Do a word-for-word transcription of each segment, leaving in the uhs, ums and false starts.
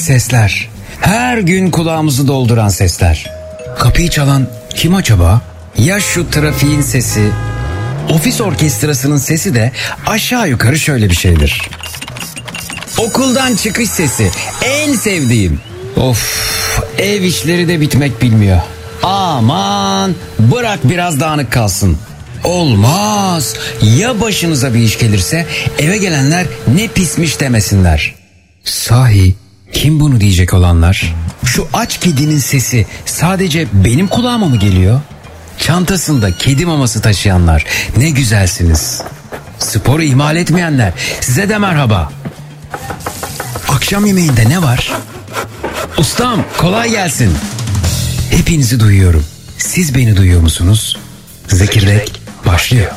sesler. Her gün kulağımızı dolduran sesler. Kapıyı çalan kim acaba? Ya şu trafiğin sesi? Ofis orkestrasının sesi de aşağı yukarı şöyle bir şeydir. Okuldan çıkış sesi. En sevdiğim. Of, ev işleri de bitmek bilmiyor. Aman, bırak biraz dağınık kalsın. Olmaz. Ya başınıza bir iş gelirse eve gelenler ne pismiş demesinler. Sahi kim bunu diyecek olanlar? Şu aç kedinin sesi sadece benim kulağıma mı geliyor? Çantasında kedi maması taşıyanlar ne güzelsiniz. Sporu ihmal etmeyenler size de merhaba. Akşam yemeğinde ne var? Ustam kolay gelsin. Hepinizi duyuyorum. Siz beni duyuyor musunuz? Zekirdek başlıyor.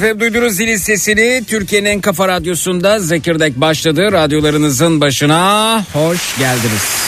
Efendim duydunuz zilin sesini. Türkiye'nin en kafa radyosunda Zekirdek başladı. Radyolarınızın başına hoş geldiniz.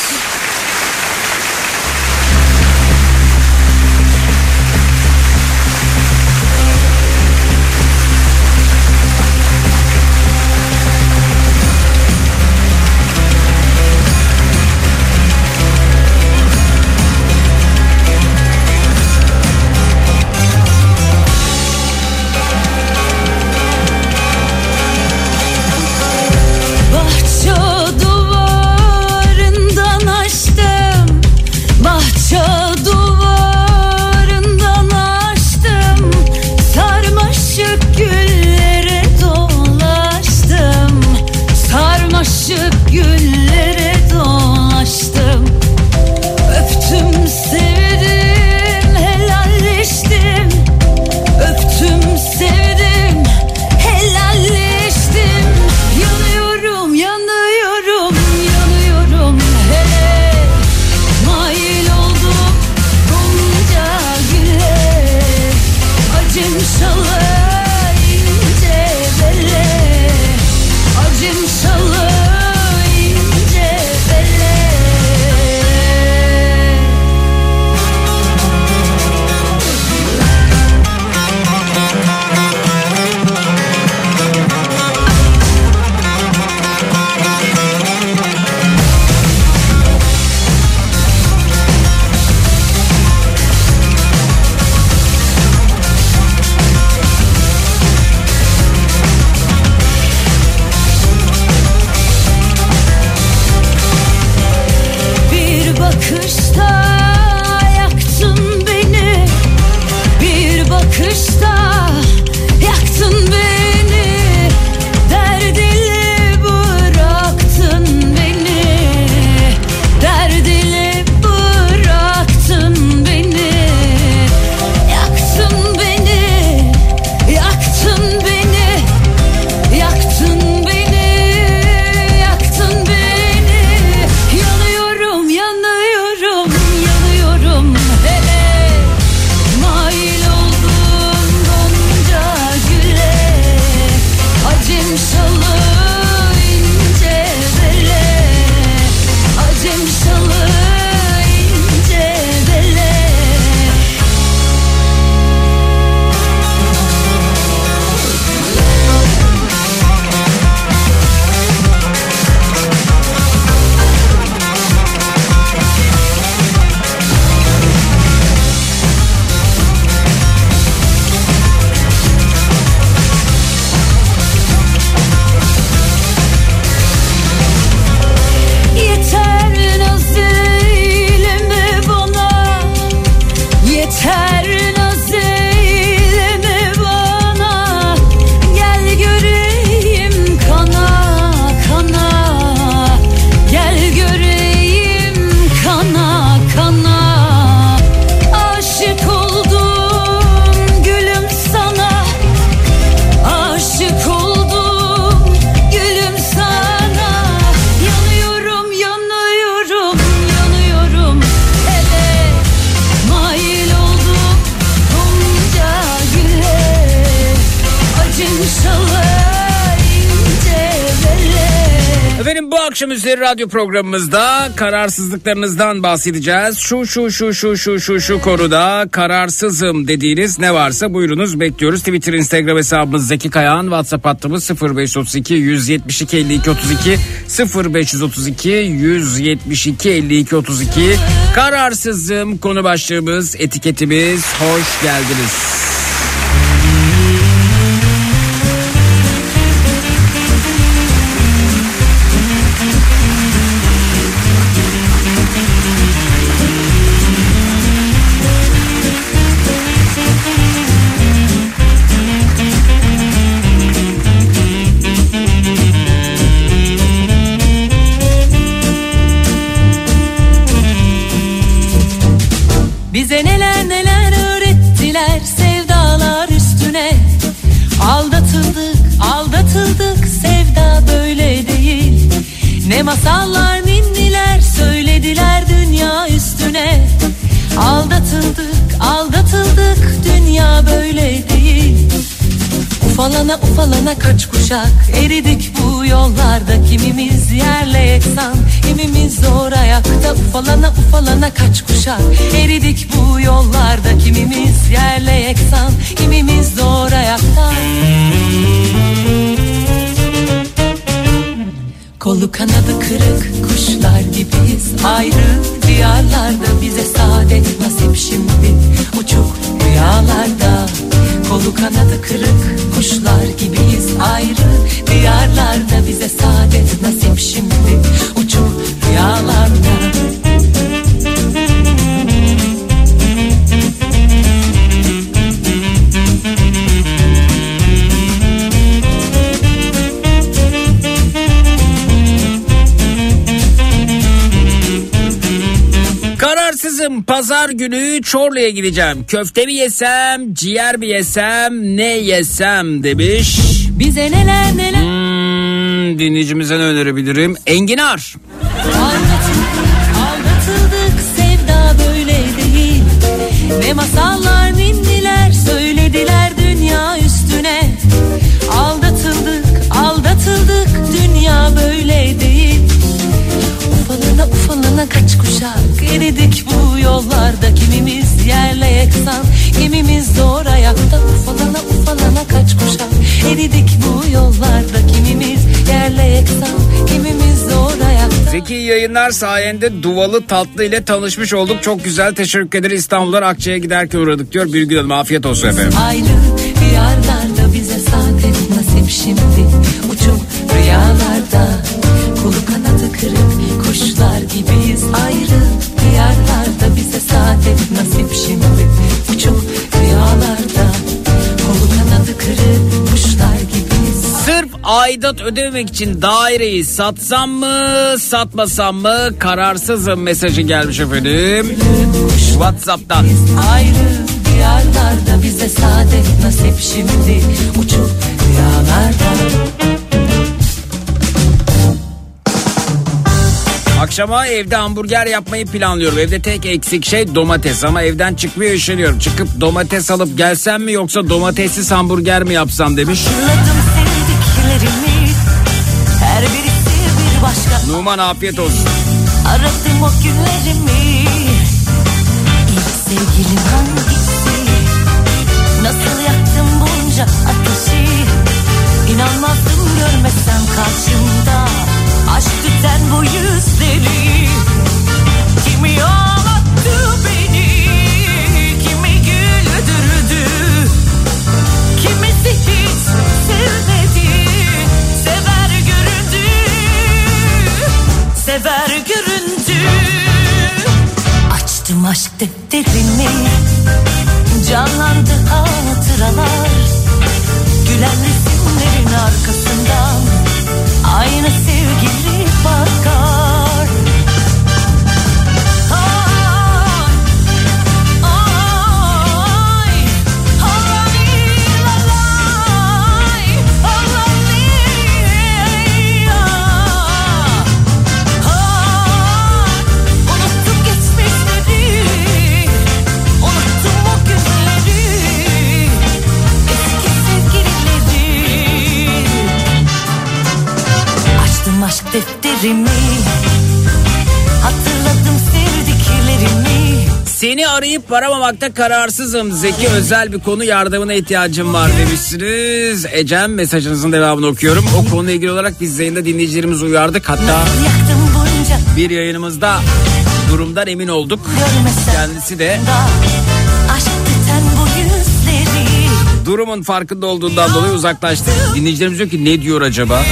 Akşam üzeri radyo programımızda kararsızlıklarınızdan bahsedeceğiz. Şu şu şu şu şu şu şu konuda kararsızım dediğiniz ne varsa buyurunuz, bekliyoruz. Twitter, Instagram hesabımız Zeki Kayağan, WhatsApp hattımız sıfır beş otuz iki yüz yetmiş iki elli iki otuz iki sıfır beş otuz iki yüz yetmiş iki elli iki otuz iki. Kararsızım konu başlığımız, etiketimiz. Hoş geldiniz. Bize neler neler öğrettiler. Ufalana ufalana kaç kuşak eridik bu yollarda, kimimiz yerle yeksan, kimimiz zor ayakta. Ufalana ufalana kaç kuşak eridik bu yollarda, kimimiz yerle yeksan, kimimiz zor ayakta. Kolu kanadı kırık kuşlar gibiyiz, ayrı diyarlarda bize saadet nasip şimdi, uçuk rüyalarda. Kolu kanadı kırık kuşlar gibiyiz, ayrı diyarlarda bize saadet nasip şimdi, uçuk rüyalarda. Kararsızım, pazar günü Çorlu'ya gideceğim. Köfte mi yesem, ciğer mi yesem, ne yesem demiş. Bize neler neler. Hmm, dinleyicimize ne önerebilirim? Enginar. Aldatıldık, aldatıldık, sevda böyle değil. Ne masallar ninniler söylediler dünya üstüne. Aldatıldık, aldatıldık, dünya böyle değil. Ufalana ufalana kaç kuşak eridik bu yollarda, kimimiz yerle yeksan, kimimiz zor ayakta. Ufalana ufalana kaç kuşak eridik bu yollarda, kimimiz yerle yeksan, kimimiz zor ayakta. Zeki yayınlar sayende Duvalı Tatlı ile tanışmış olduk. Çok güzel, teşekkür ederim. İstanbul'dan Akçay'a giderken uğradık diyor Birgül Hanım. Afiyet olsun efendim. Ayrı diyarlarda bize saadet nasip şimdi, uçuk rüyalarda. Kolu kanadı kırık kuşlar gibiyiz, ayrı diyarlarda bize saadet nasip şimdi, uçuk rüyalarda. Kolu kanadı kırık kuşlar gibiyiz. Sırf aidat ödememek için daireyi satsam mı satmasam mı kararsızım mesajı gelmiş efendim WhatsApp'tan. Ayrı diyarlarda bize saadet nasip şimdi, uçuk rüyalarda. Akşama evde hamburger yapmayı planlıyorum. Evde tek eksik şey domates ama evden çıkmıyor, üşeniyorum. Çıkıp domates alıp gelsem mi yoksa domatessiz hamburger mi yapsam demiş. Sevdiklerimi, her birisi bir başka. Numan afiyet olsun. Aradım o günlerimi. İlk sevgilim hangisi? Nasıl yaktım bunca ateşi? İnanmazdım görmesem karşımda aşk tüten bu yüzleri. Kimi ağlattı beni, kimi güldürdü, kimisi hiç sevmedi. Sever göründü, sever göründü. Açtım aşk defterini, canlandı hatıralar. Gülen resimlerin arkasından aynı sevgili bakar. Ay, ay, ay, lalay, alay, ay. Unuttum geçmişleri, unuttum o günleri, eski sevgilileri. Açtım aşk defterimi, hatırladım sevdiklerimi. Seni arayıp aramamakta kararsızım. Zeki, özel bir konu, yardımına ihtiyacım var demişsiniz. Ecem, mesajınızın devamını okuyorum. O konuyla ilgili olarak biz yayında dinleyicilerimizi uyardık. Hatta bir yayınımızda durumdan emin olduk. Kendisi de aşk tüten bu yüzleri. durumun farkında olduğundan dolayı uzaklaştı. Dinleyicilerimiz diyor ki ne diyor acaba?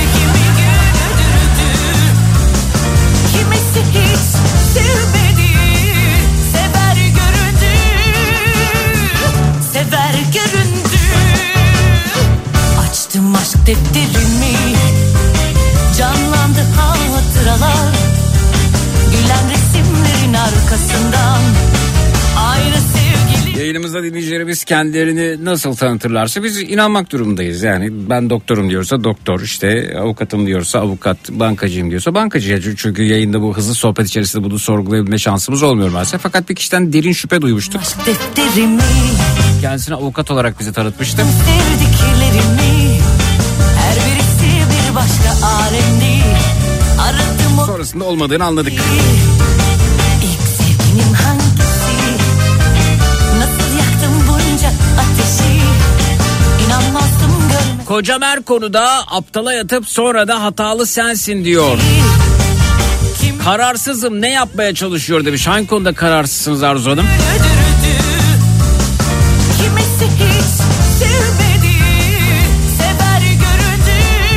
Defterimi, canlandı hatıralar. Gülen resimlerin arkasından aynı sevgili. Yayınımızda dinleyicilerimiz kendilerini nasıl tanıtırlarsa biz inanmak durumundayız. Yani ben doktorum diyorsa doktor, işte avukatım diyorsa avukat, bankacıyım diyorsa bankacı. Çünkü yayında bu hızlı sohbet içerisinde bunu sorgulayabilme şansımız olmuyor maalesef. Fakat bir kişiden derin şüphe duymuştuk. Aşk defterimi, Kendisini avukat olarak bize tanıtmıştı. Sevdiklerimi her birisi bir başka alemdi. Aradım o... Sonrasında olmadığını anladık. İlk sevgilim hangisi? Nasıl yaktım bunca ateşi? İnanmazdım görmek. Kocam her konuda aptala yatıp sonra da hatalı sensin diyor. Kim Kararsızım, ne yapmaya çalışıyor demiş. Hangi konuda kararsızsınız Arzu Hanım? öldürdü? Kimisi hiç sevmedi. Sever göründü.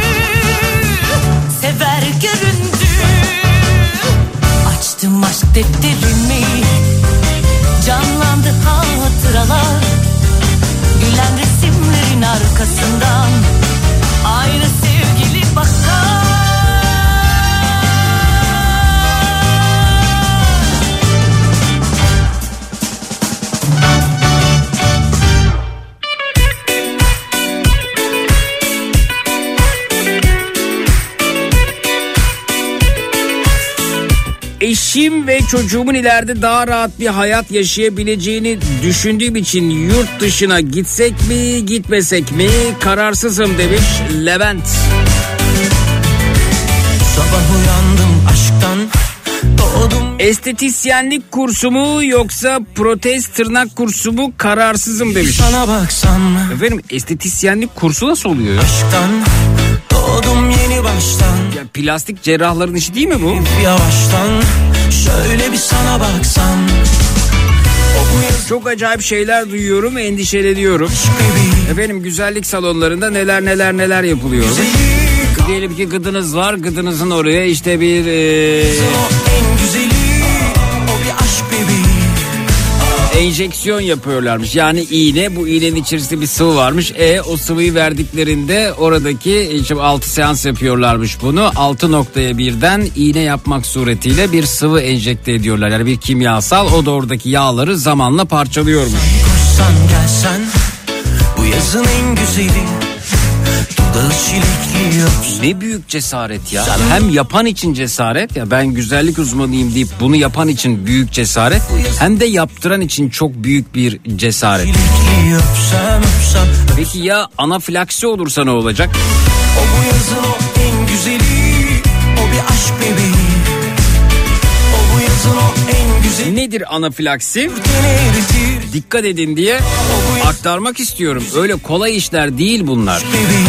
Sever göründü. Açtım aşk defterimi. Canlandı hatıralar. Gülen resimlerin arkasından aynı sevgili bakar. Eşim ve çocuğumun ileride daha rahat bir hayat yaşayabileceğini düşündüğüm için yurt dışına gitsek mi gitmesek mi kararsızım demiş Levent. Sabah uyandım aşktan doğdum. Estetisyenlik kursu mu yoksa protez tırnak kursu mu kararsızım demiş. Sana baksam Efendim estetisyenlik kursu nasıl oluyor? aşktan doğdum yeni baştan. Ya plastik cerrahların işi değil mi bu? Yavaştan şöyle bir sana baksam. O bu yaz Çok acayip şeyler duyuyorum, endişeleniyorum. bebeğim. Efendim güzellik salonlarında neler neler neler yapılıyor. Diyelim ki gıdınız var, gıdınızın oraya işte bir e, O en güzeli, o bir aşk bebeği. enjeksiyon yapıyorlarmış. Yani iğne, bu iğnenin içerisinde bir sıvı varmış. E o sıvıyı verdiklerinde oradaki işte altı seans yapıyorlarmış bunu. altı noktaya birden iğne yapmak suretiyle bir sıvı enjekte ediyorlar. Yani bir kimyasal, o da oradaki yağları zamanla parçalıyormuş. Koşsan gelsen bu yazın en güzeli. Dudağı çilekli öpsen. Ne büyük cesaret ya. Hem yapan için cesaret, ya ben güzellik uzmanıyım deyip bunu yapan için büyük cesaret. Hem de yaptıran için çok büyük bir cesaret. Çilekli öpsem öpsem. Peki ya anafilaksi olursa ne olacak? O bu yazın o en güzeli. O bir aşk bebeği. O bu yazın o en güzeli. Nedir anafilaksi? Seni eritir Dikkat edin diye aktarmak istiyorum. Öyle kolay işler değil bunlar. bebeği.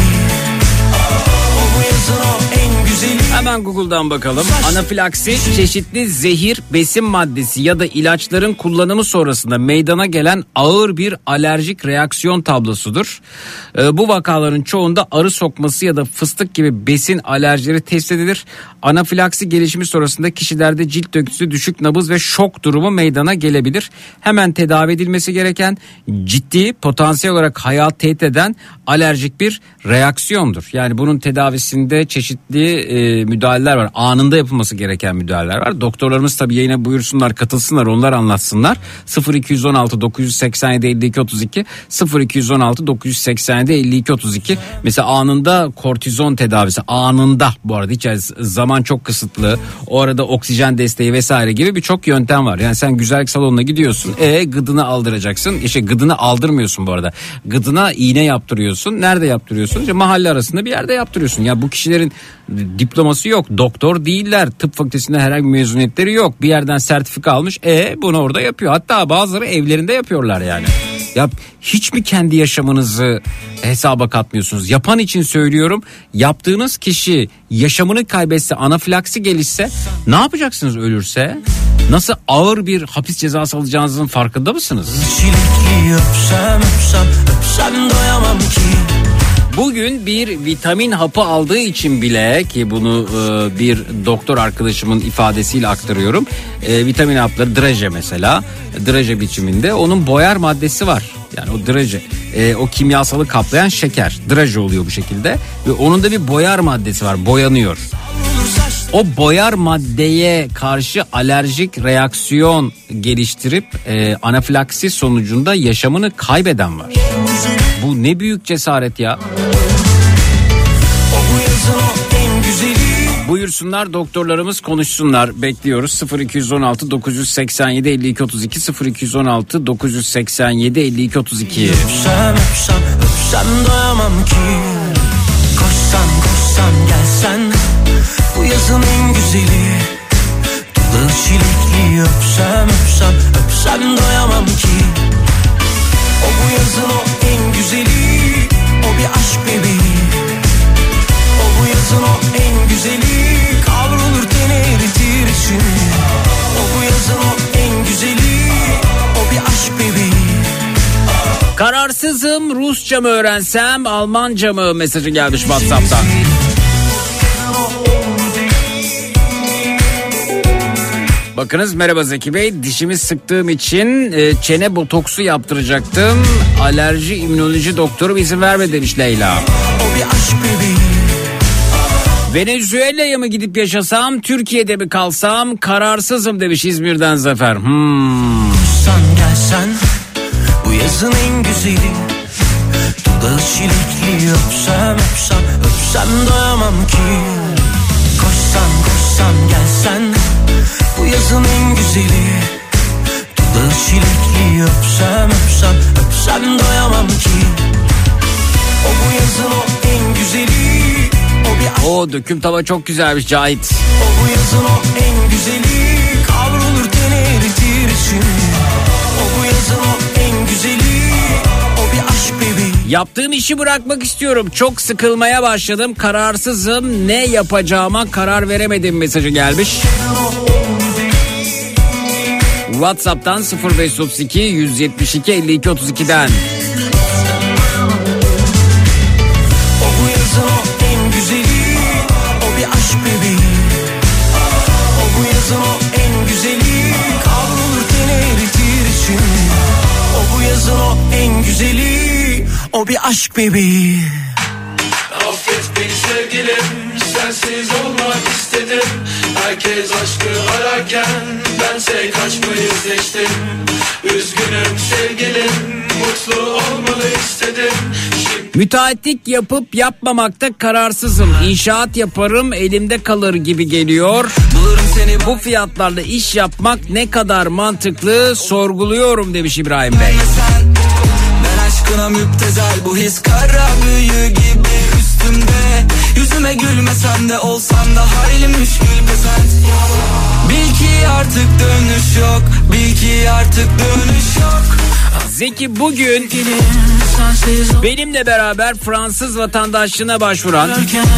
O bu yazın o en güzeli. Hemen Google'dan bakalım. Anafilaksi çeşitli zehir, besin maddesi ya da ilaçların kullanımı sonrasında meydana gelen ağır bir alerjik reaksiyon tablosudur. Ee, bu vakaların çoğunda arı sokması ya da fıstık gibi besin alerjileri tespit edilir. Anafilaksi gelişimi sonrasında kişilerde cilt döküntüsü, düşük nabız ve şok durumu meydana gelebilir. Hemen tedavi edilmesi gereken, ciddi, potansiyel olarak hayat tehdit eden alerjik bir reaksiyondur. Yani bunun tedavisinde çeşitli e, müdahaleler var. Anında yapılması gereken müdahaleler var. Doktorlarımız tabii yayına buyursunlar, katılsınlar, onlar anlatsınlar. sıfır iki on altı dokuz yüz seksen yedi elli iki otuz iki sıfır iki on altı dokuz yüz seksen yedi elli iki otuz iki. Mesela anında kortizon tedavisi, anında, bu arada hiç zaman çok kısıtlı. O arada oksijen desteği vesaire gibi birçok yöntem var. Yani sen güzellik salonuna gidiyorsun. E gıdını aldıracaksın. İşte gıdını aldırmıyorsun bu arada. Gıdına iğne yaptırıyorsun. Nerede yaptırıyorsun? İşte mahalle arasında bir yerde yaptırıyorsun. Ya bu kişilerin diploması yok. Doktor değiller. Tıp fakültesinde herhangi bir mezuniyetleri yok. Bir yerden sertifika almış. E bunu orada yapıyor. Hatta bazıları evlerinde yapıyorlar yani. Ya hiç mi kendi yaşamınızı hesaba katmıyorsunuz? Yapan için söylüyorum. Yaptığınız kişi yaşamını kaybetse, anafilaksi gelişse ne yapacaksınız ölürse? Nasıl ağır bir hapis cezası alacağınızın farkında mısınız? Çilekli öpsem öpsem öpsem doyamam ki. Bugün bir vitamin hapı aldığı için bile, ki bunu e, bir doktor arkadaşımın ifadesiyle aktarıyorum. E, vitamin hapları, draje mesela, draje biçiminde, onun boyar maddesi var. Yani o draje, e, o kimyasalı kaplayan şeker, draje oluyor bu şekilde ve onun da bir boyar maddesi var, boyanıyor. O boyar maddeye karşı alerjik reaksiyon geliştirip e, anafilaksi sonucunda yaşamını kaybeden var. Bu ne büyük cesaret ya. O bu yazın o en güzeli. Buyursunlar, doktorlarımız konuşsunlar. Bekliyoruz. sıfır iki on altı dokuz seksen yedi elli iki otuz iki sıfır iki on altı dokuz seksen yedi elli iki otuz iki. Öpsem öpsem öpsem doyamam ki. Koşsan koşsan gelsen, bu yazın en güzeli. Dolu çilekli öpsem öpsem öpsem doyamam ki. O bu yazın o en güzeli, o bir aşk bebeği. O bu yazın o en güzeli, kavrulur teni eritir içini. O bu yazın o en güzeli, o bir aşk bebeği. Kararsızım, Rusça mı öğrensem, Almanca mı mesajı gelmiş WhatsApp'tan. Bakınız, merhaba Zeki Bey, dişimi sıktığım için e, çene botoksu yaptıracaktım. Alerji immünoloji doktoru izin verme demiş Leyla. O bir aşk bebeği. Venezuela'ya mı gidip yaşasam, Türkiye'de mi kalsam, kararsızım demiş İzmir'den Zafer. Hmm. Sen gelsen, bu yazın en güzeli. Dudağı çilekli öpsem öpsem öpsem doyamam ki. Koşsan koşsan gelsen, bu yazın en güzeli. Dudağı çilekli öpsem öpsem öpsem doyamam ki. O bu yazın o en güzeli. O döküm tava çok güzelmiş Cahit. O bu yazın o en güzeli, kavrulur teni eritir içini. O bu yazın o en güzeli, o bir aşk bebeği. Yaptığım işi bırakmak istiyorum. Çok sıkılmaya başladım. Kararsızım. Ne yapacağıma karar veremedim mesajı gelmiş. WhatsApp'tan sıfır beş otuz iki yüz yetmiş iki elli iki otuz iki'den. O bu yazın o en güzeli, o bir aşk bebeği. O bu yazın o en güzeli, kavrulur teni eritir içini. O bu yazın o en güzeli, o bir aşk bebeği. Affet beni sevgilim, sensiz olmak istedim. Herkes aşkı ararken bense kaçmayı seçtim. Üzgünüm sevgilim, mutlu olmalı istedim. Şimdi... Müteahhitlik yapıp yapmamakta kararsızım. İnşaat yaparım, elimde kalır gibi geliyor. Bu fiyatlarla iş yapmak ne kadar mantıklı, sorguluyorum demiş İbrahim Bey. Ben aşkına müptezel, bu his kara büyü gibi üstümde. Yüzüme gülmesen de olsan da hayli müşkül pesent. Bil ki artık dönüş yok, bil ki artık dönüş yok. Zeki, bugün benimle beraber Fransız vatandaşlığına başvuran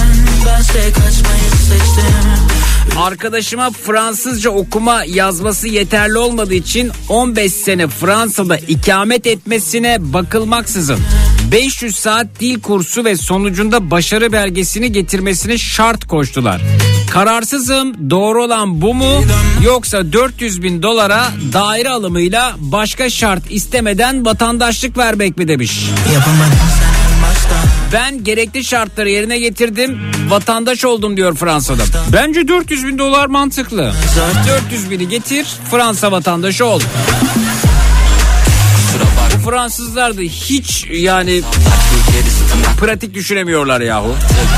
arkadaşıma Fransızca okuma yazması yeterli olmadığı için on beş sene Fransa'da ikamet etmesine bakılmaksızın beş yüz saat dil kursu ve sonucunda başarı belgesini getirmesini şart koştular. Kararsızım, doğru olan bu mu, yoksa dört yüz bin dolara daire alımıyla başka şart istemeden vatandaşlık vermek mi demiş. Ben gerekli şartları yerine getirdim, vatandaş oldum diyor Fransa'da. Bence dört yüz bin dolar mantıklı. dört yüz bini getir, Fransa vatandaşı ol. Bu Fransızlar da hiç yani pratik düşünemiyorlar yahu.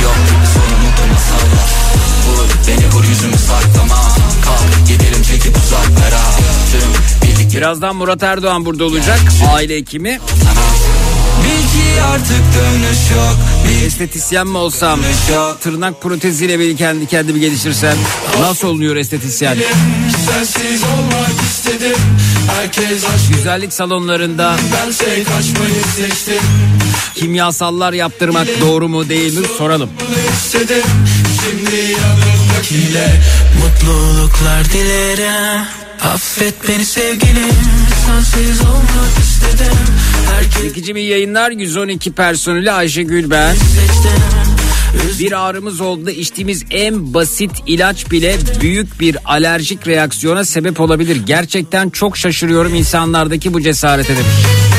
Birazdan Murat Erdoğan burada olacak, aile hekimi. Artık dönüş yok. Estetisyen mi olsam, tırnak proteziyle beni kendi kendimi geliştirsem, nasıl oluyor estetisyen? Sensiz olmak istedim. Herkes aşk. Güzellik salonlarında Bense kaçmayı seçtim. kimyasallar yaptırmak doğru mu değil mi soralım. İstedim. Şimdi yanımdakiyle Mutluluklar dilerim. Affet beni sevgilim, sensiz olmak istedim. Zeki'cim iyi yayınlar. yüz on iki personeli Ayşegül ben. Bir ağrımız olduğunda içtiğimiz en basit ilaç bile büyük bir alerjik reaksiyona sebep olabilir. Gerçekten çok şaşırıyorum insanlardaki bu cesarete demiş.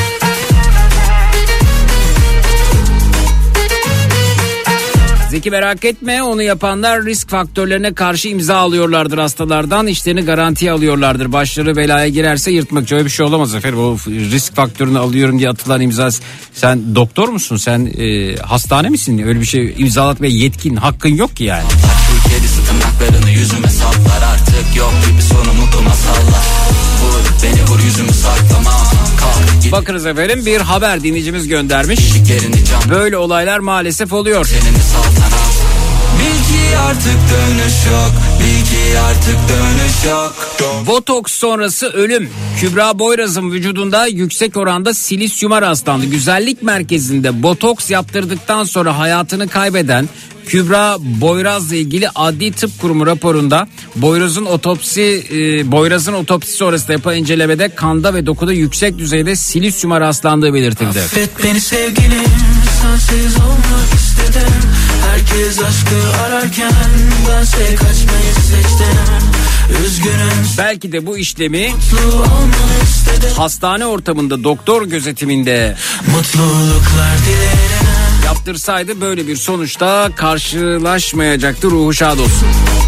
Zeki merak etme, onu yapanlar risk faktörlerine karşı imza alıyorlardır hastalardan, işlerini garantiye alıyorlardır. Başları belaya girerse yırtmak, öyle bir şey olamaz efendim. O risk faktörünü alıyorum diye atılan imza, sen doktor musun, sen e, hastane misin, öyle bir şey imzalatmaya yetkin, hakkın yok ki yani. yaptıklarını yüzüme saplar. Artık yok gibi sonu mutlu masallar. Vur beni vur yüzümü saklama. Kalk. Bakınız efendim, bir haber dinleyicimiz göndermiş. Böyle olaylar maalesef oluyor. Senin bir saltanat. Bil ki artık dönüş yok. Bil ki artık dönüş yok. Botoks sonrası ölüm. Kübra Boyraz'ın vücudunda yüksek oranda silisyuma rastlandı. Güzellik merkezinde botoks yaptırdıktan sonra hayatını kaybeden Kübra Boyraz'la ilgili Adli Tıp Kurumu raporunda Boyraz'ın otopsi e, Boyraz'ın otopsi sonrasında yapılan incelemede kanda ve dokuda yüksek düzeyde silisyuma rastlandığı belirtildi. Affet beni sevgilim, sensiz olmak istedim. Herkes aşkı ararken bense kaçmayı seçtim. Üzgünüm. Belki de bu işlemi hastane ortamında doktor gözetiminde Mutluluklar dilerim. yaptırsaydı böyle bir sonuçta karşılaşmayacaktı. Ruhu şad olsun.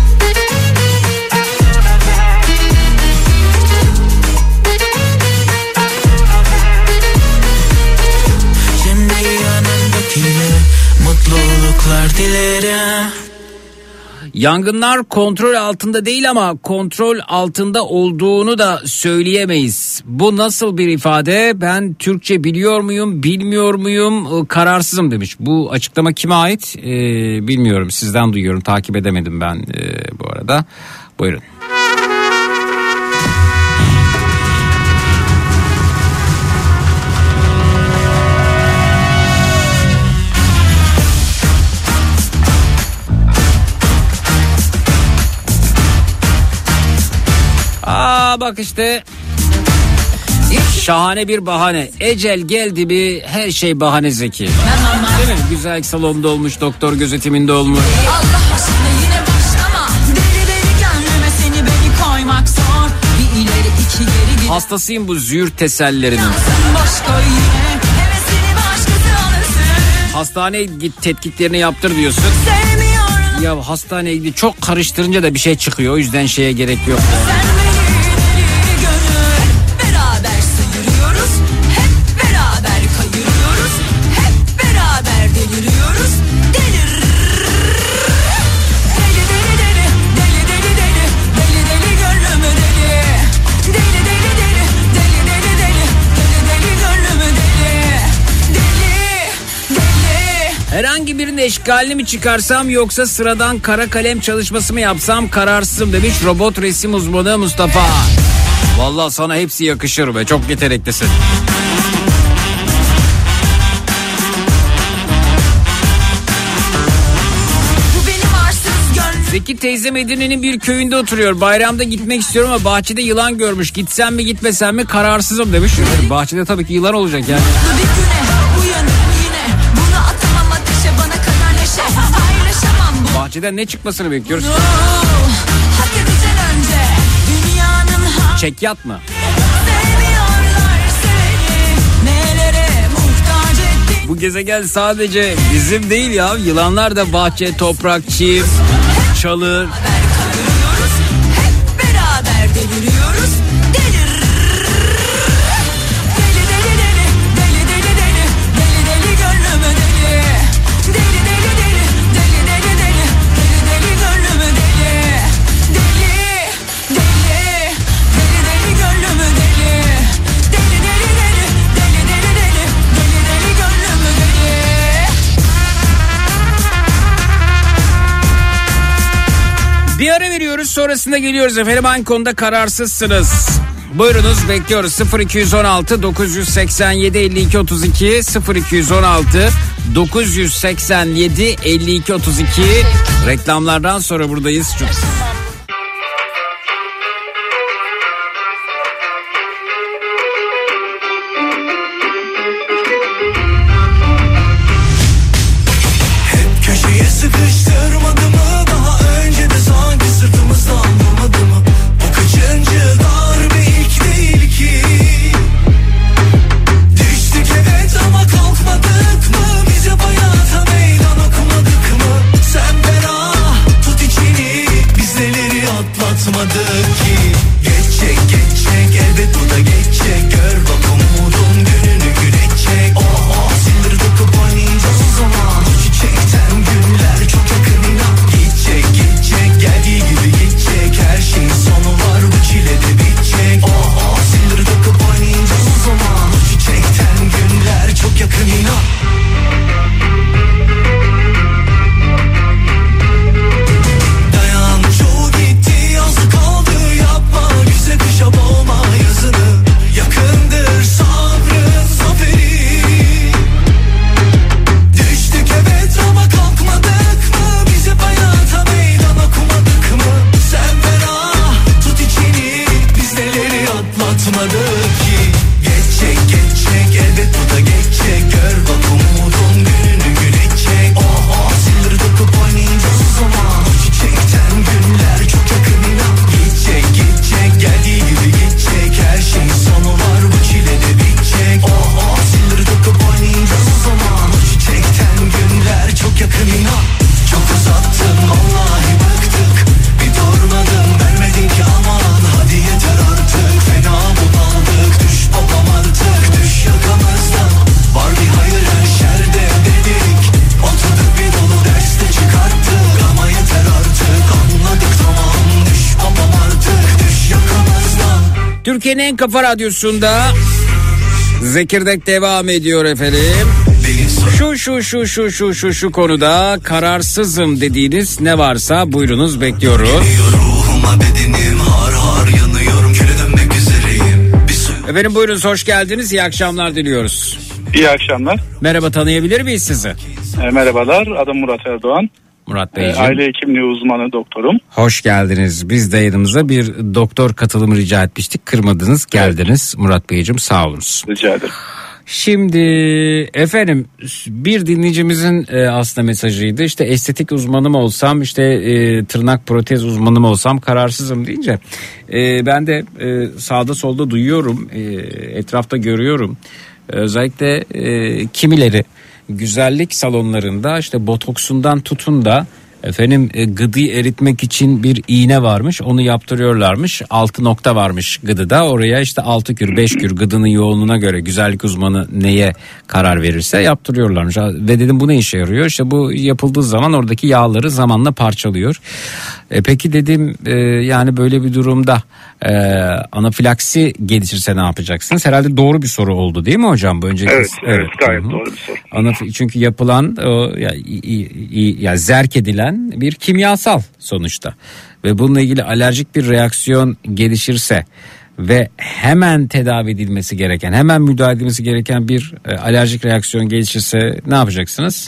Şimdi yanındakine mutluluklar dilerim. Yangınlar kontrol altında değil ama kontrol altında olduğunu da söyleyemeyiz. Bu nasıl bir ifade? Ben Türkçe biliyor muyum, bilmiyor muyum, kararsızım demiş. Bu açıklama kime ait? Ee, bilmiyorum, sizden duyuyorum, takip edemedim ben ee, bu arada. Buyurun. Aa bak işte, şahane bir bahane. Ecel geldi mi her şey bahane Zeki. Değil mi? Güzel salonda olmuş, doktor gözetiminde olmuş. Allah aşkına yine başlama. Deli deli gönlüme seni beni koymak zor. Bir ileri iki geri git. Hastasıyım bu züğürt tesellilerinin. Sen boş koy yine. Hevesini başkası alırsın. Hastaneye git, tetkiklerini yaptır diyorsun. Sevmiyorum. Ya hastaneye gidip çok karıştırınca da bir şey çıkıyor. O yüzden şeye gerek yok. Sen beni deli gönül. Hep beraber sıyırıyoruz. Hep beraber kayırıyoruz. Hep beraber deliriyoruz. Delir. Deli deli deli. Deli deli deli. Deli deli gönlümü deli. Deli deli deli. Deli deli deli. Deli deli gönlümü deli. Deli. Deli. Herhangi birinin eşkalini mi çıkarsam yoksa sıradan kara kalem çalışması mı yapsam kararsızım demiş robot resim uzmanı Mustafa. Vallahi sana hepsi yakışır be, çok yeteneklisin. Bu benim arsız gönlüm. Zeki teyzem Edirne'nin bir köyünde oturuyor. Bayramda gitmek istiyorum ama bahçede yılan görmüş. Gitsem mi gitmesem mi kararsızım demiş. Yani bahçede tabii ki yılan olacak yani. Bir güne uyanıp yine bunu atamam ateşe, bana kadar neşe paylaşamam bu. Bahçeden ne çıkmasını bekliyoruz? Oh, hak edeceksin önce dünyanın hak. Çekyat mı? Sevmiyorlar seni, nelere muhtaç ettin. Bu gezegen sadece bizim değil ya. Yılanlar da bahçe, toprak, çim, çalı. Beraber kayırıyoruz, hep beraber deliriyoruz. Delir. Deli deli deli, deli deli deli, deli deli gönlümü deli. Deli deli deli, deli deli deli, deli deli gönlümü deli. Deli, deli, deli deli gönlümü deli. Deli deli deli, deli deli deli, deli deli gönlümü deli. Bir ara veriyoruz, sonrasında geliyoruz efendim. Hangi konuda kararsızsınız? Buyurunuz, bekliyoruz. sıfır iki on altı dokuz seksen yedi elli iki otuz iki sıfır iki on altı dokuz seksen yedi elli iki otuz iki. Reklamlardan sonra buradayız. Çok... Köşeye sıkıştırmadı mı? Daha önce de sanki sırtımızdan vurmadı mı? Bu kaçıncı darbe, ilk değil ki. Düştük evet ama kalkmadık mı? Biz hep hayata meydan okumadık mı? Sen ferah tut içini, bizle Türkiye'nin en kafa radyosunda Zekirdek devam ediyor efendim. Şu şu şu şu şu şu şu konuda kararsızım dediğiniz ne varsa buyurunuz, bekliyoruz. Efendim buyurunuz, hoş geldiniz, iyi akşamlar diliyoruz. İyi akşamlar. Merhaba, tanıyabilir miyiz sizi? E, merhabalar, adım Murat Erdoğan. Murat Beyciğim. E, aile hekimliği uzmanı doktorum. Hoş geldiniz. Biz de yayınımıza bir doktor katılımı rica etmiştik. Kırmadınız, geldiniz. Evet. Murat Beyciğim sağ olunuz. Rica ederim. Şimdi efendim bir dinleyicimizin e, aslında mesajıydı. İşte estetik uzmanı mı olsam, işte e, tırnak protez uzmanı mı olsam kararsızım deyince e, ben de e, sağda solda duyuyorum, e, etrafta görüyorum. Özellikle e, kimileri güzellik salonlarında işte botoksundan tutun da efendim e, gıdıyı eritmek için bir iğne varmış, onu yaptırıyorlarmış. Altı nokta varmış gıdıda, oraya işte altı kür beş kür gıdının yoğunluğuna göre güzellik uzmanı neye karar verirse yaptırıyorlarmış. Ve dedim bu ne işe yarıyor? İşte bu yapıldığı zaman oradaki yağları zamanla parçalıyor. E, peki dedim e, yani böyle bir durumda e, anafilaksi gelişirse ne yapacaksınız? Herhalde doğru bir soru oldu değil mi hocam? Bu önceki, evet, evet, evet gayet Hı-hı. doğru bir soru. Anaf- çünkü yapılan o ya, i, i, ya zerk edilen bir kimyasal sonuçta ve bununla ilgili alerjik bir reaksiyon gelişirse ve hemen tedavi edilmesi gereken, hemen müdahale edilmesi gereken bir e, alerjik reaksiyon gelişirse ne yapacaksınız?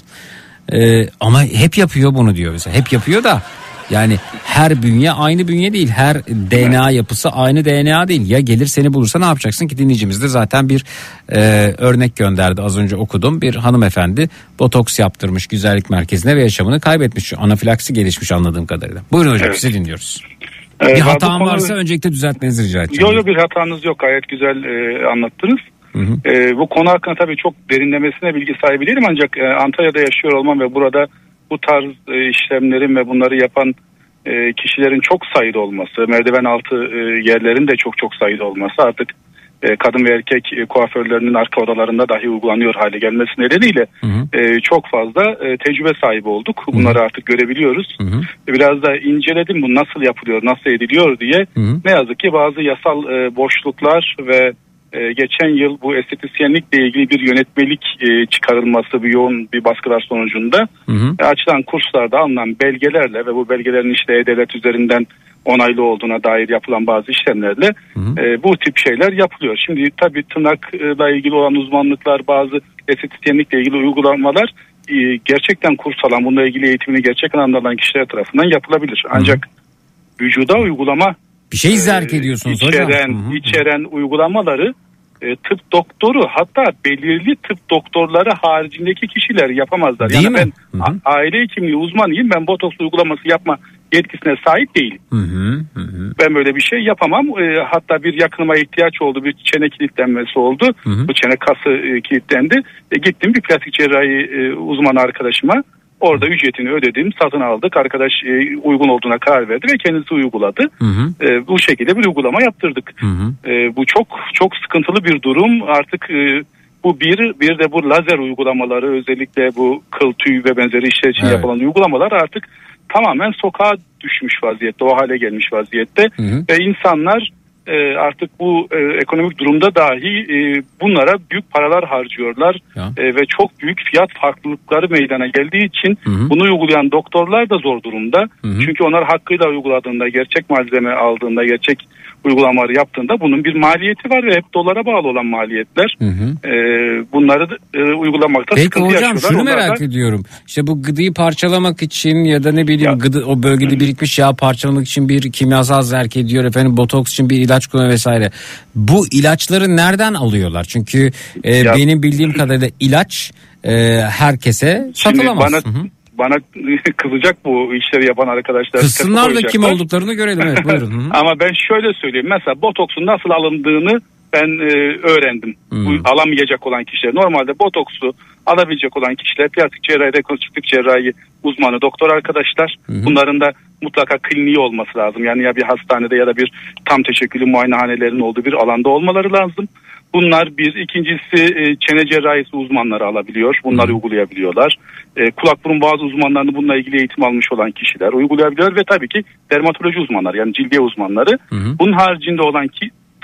E, ama hep yapıyor bunu diyor mesela. Hep yapıyor da yani her bünye aynı bünye değil. Her D N A yapısı aynı D N A değil. Ya gelir seni bulursa ne yapacaksın ki? Dinleyicimiz de zaten bir e, örnek gönderdi. Az önce okudum. Bir hanımefendi botoks yaptırmış güzellik merkezine ve yaşamını kaybetmiş. Anafilaksi gelişmiş anladığım kadarıyla. Buyurun hocam, evet. Sizi dinliyoruz. Ee, bir hatam konu... varsa öncelikle düzeltmenizi rica edeceğim. Yok yok, bir hatanız yok. Gayet güzel e, anlattınız. Hı hı. E, bu konu hakkında tabii çok derinlemesine bilgi sahibi değilim, ancak e, Antalya'da yaşıyor olmam ve burada bu tarz e, işlemlerin ve bunları yapan e, kişilerin çok sayıda olması, merdiven altı e, yerlerin de çok çok sayıda olması, artık e, kadın ve erkek e, kuaförlerinin arka odalarında dahi uygulanıyor hale gelmesi nedeniyle hı hı. E, çok fazla e, tecrübe sahibi olduk. Bunları hı hı. artık görebiliyoruz. Hı hı. Biraz da inceledim bu nasıl yapılıyor, nasıl ediliyor diye. Hı hı. Ne yazık ki bazı yasal e, boşluklar ve geçen yıl bu estetisyenlikle ilgili bir yönetmelik çıkarılması, bir yoğun bir baskılar sonucunda hı hı. açılan kurslarda alınan belgelerle ve bu belgelerin işte E-Devlet üzerinden onaylı olduğuna dair yapılan bazı işlemlerle hı hı. bu tip şeyler yapılıyor. Şimdi tabii tırnakla ilgili olan uzmanlıklar, bazı estetisyenlikle ilgili uygulamalar gerçekten kurs alan, bununla ilgili eğitimini gerçekten alan kişiler tarafından yapılabilir. Ancak hı hı. vücuda uygulama bir şey zerk ediyorsunuz içeren, hocam. Hı hı. içeren uygulamaları e, tıp doktoru, hatta belirli tıp doktorları haricindeki kişiler yapamazlar. Değil yani mi? ben a- aile hekimliği uzmanıyım. Ben botoks uygulaması yapma yetkisine sahip değilim. Hı hı. Hı. Ben böyle bir şey yapamam. E, hatta bir yakınıma ihtiyaç oldu. Bir çene kilitlenmesi oldu. Hı hı. Bu çene kası e, kilitlendi. E, gittim bir plastik cerrahi e, uzmanı arkadaşıma. Orada ücretini ödedim, satın aldık. Arkadaş e, uygun olduğuna karar verdi ve kendisi uyguladı. Hı hı. E, bu şekilde bir uygulama yaptırdık. Hı hı. E, bu çok çok sıkıntılı bir durum. Artık e, bu bir bir de bu lazer uygulamaları, özellikle bu kıl tüy ve benzeri işler için evet. yapılan uygulamalar artık tamamen sokağa düşmüş vaziyette, o hale gelmiş vaziyette. Hı hı. Ve insanlar e, artık bu e, ekonomik durumda dahi e, bunlara büyük paralar harcıyorlar e, ve çok büyük fiyat farklılıkları meydana geldiği için hı hı. bunu uygulayan doktorlar da zor durumda. Hı hı. Çünkü onlar hakkıyla uyguladığında, gerçek malzeme aldığında, gerçek uygulamaları yaptığında bunun bir maliyeti var ve hep dolara bağlı olan maliyetler. Hı hı. E, bunları e, uygulamakta Peki sıkıntı hocam, yaşıyorlar. şunu Onlar merak da... ediyorum. İşte bu gıdıyı parçalamak için ya da ne bileyim ya. gıdı, o bölgede birikmiş yağ parçalamak için bir kimyasal zerk ediyor, efendim botoks için bir ilaç kullanıyor vesaire. Bu ilaçları nereden alıyorlar? Çünkü e, benim bildiğim kadarıyla ilaç e, herkese satılamaz. Bana, bana kızacak bu işleri yapan arkadaşlar. Kızsınlar da kim olduklarını görelim. Evet, buyurun. Ama ben şöyle söyleyeyim. Mesela botoksun nasıl alındığını ben e, öğrendim. Hmm. Bu alamayacak olan kişiler. Normalde botoksu alabilecek olan kişiler plastik cerrahi, rekonstrüktif cerrahi uzmanı doktor arkadaşlar. Hmm. Bunların da mutlaka kliniği olması lazım. Yani ya bir hastanede ya da bir tam teşekküllü muayenehanelerin olduğu bir alanda olmaları lazım. Bunlar bir. İkincisi e, çene cerrahisi uzmanları alabiliyor. Bunları hmm. uygulayabiliyorlar. E, kulak burun boğaz uzmanlarını bununla ilgili eğitim almış olan kişiler uygulayabiliyor ve tabii ki dermatoloji uzmanları, yani cildiye uzmanları. Hmm. Bunun haricinde olan ki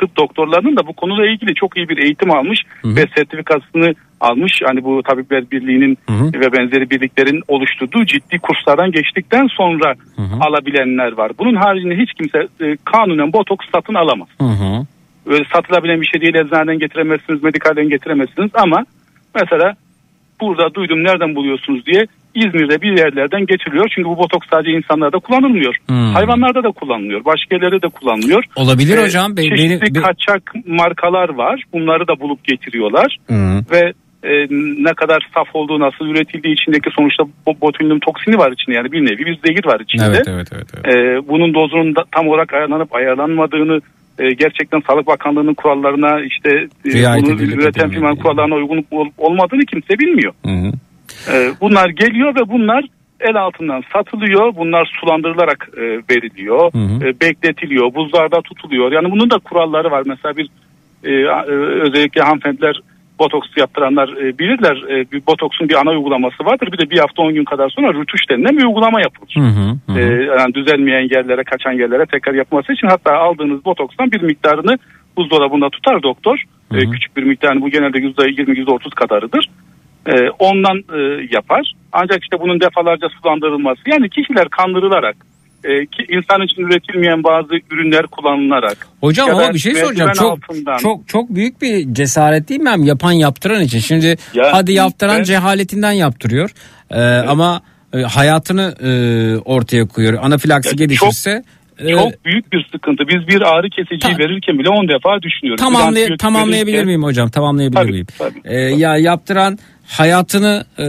tıp doktorlarının da bu konuyla ilgili çok iyi bir eğitim almış Hı-hı. ve sertifikasını almış. Hani bu Tabipler Birliği'nin Hı-hı. ve benzeri birliklerin oluşturduğu ciddi kurslardan geçtikten sonra Hı-hı. alabilenler var. Bunun haricinde hiç kimse e, kanunen botoks satın alamaz. Hı-hı. Öyle satılabilen bir şey değil. Eczaneden getiremezsiniz, medikalden getiremezsiniz ama mesela burada duydum nereden buluyorsunuz diye İzmir'de bir yerlerden getiriliyor. Çünkü bu botoks sadece insanlarda kullanılmıyor. Hmm. Hayvanlarda da kullanılıyor. Başka yerlerde de kullanılıyor. Olabilir ee, hocam. Be- çeşitli benim, kaçak markalar var. Bunları da bulup getiriyorlar. Hmm. Ve e, ne kadar saf olduğu, nasıl üretildiği içindeki sonuçta botulinum toksini var içinde. Yani bir nevi bir zehir var içinde. Evet, evet, evet, evet. E, bunun dozunun da tam olarak ayarlanıp ayarlanmadığını e, gerçekten Sağlık Bakanlığı'nın kurallarına işte e, bunu üreten firmanın kurallarına uygun ol- olmadığını kimse bilmiyor. Hı hı. Bunlar geliyor ve bunlar el altından satılıyor. Bunlar sulandırılarak e, veriliyor, hı hı. E, bekletiliyor, buzlarda tutuluyor. Yani bunun da kuralları var. Mesela bir e, özellikle hanımefendiler botoks yaptıranlar e, bilirler. E, bir botoksun bir ana uygulaması vardır. Bir de bir hafta on gün kadar sonra rütuş denilen bir uygulama yapılır. Hı hı hı. E, yani düzelmeyen yerlere, kaçan yerlere tekrar yapılması için hatta aldığınız botokstan bir miktarını buzdolabında tutar doktor. Hı hı. E, küçük bir miktarını, bu genelde yüzde yirmi yüzde otuz kadarıdır. Ee, ondan e, yapar. Ancak işte bunun defalarca sulandırılması, yani kişiler kandırılarak, e, ki insan için üretilmeyen bazı ürünler kullanılarak. Hocam ama bir şey soracağım. Çok altından... çok çok büyük bir cesaret değil mi hem yapan yaptıran için? Şimdi yani, hadi yaptıran ben... cehaletinden yaptırıyor. Ee, evet. Ama e, hayatını e, ortaya koyuyor. Anafilaksi yani gelişirse çok... Çok büyük bir sıkıntı. Biz bir ağrı kesiciyi Ta- verirken bile on defa düşünüyoruz. Tamamlay- tamamlayabilir verirken... miyim hocam? Tamamlayabilir tabii, miyim? Tabii, ee, tabii. Ya yaptıran hayatını e,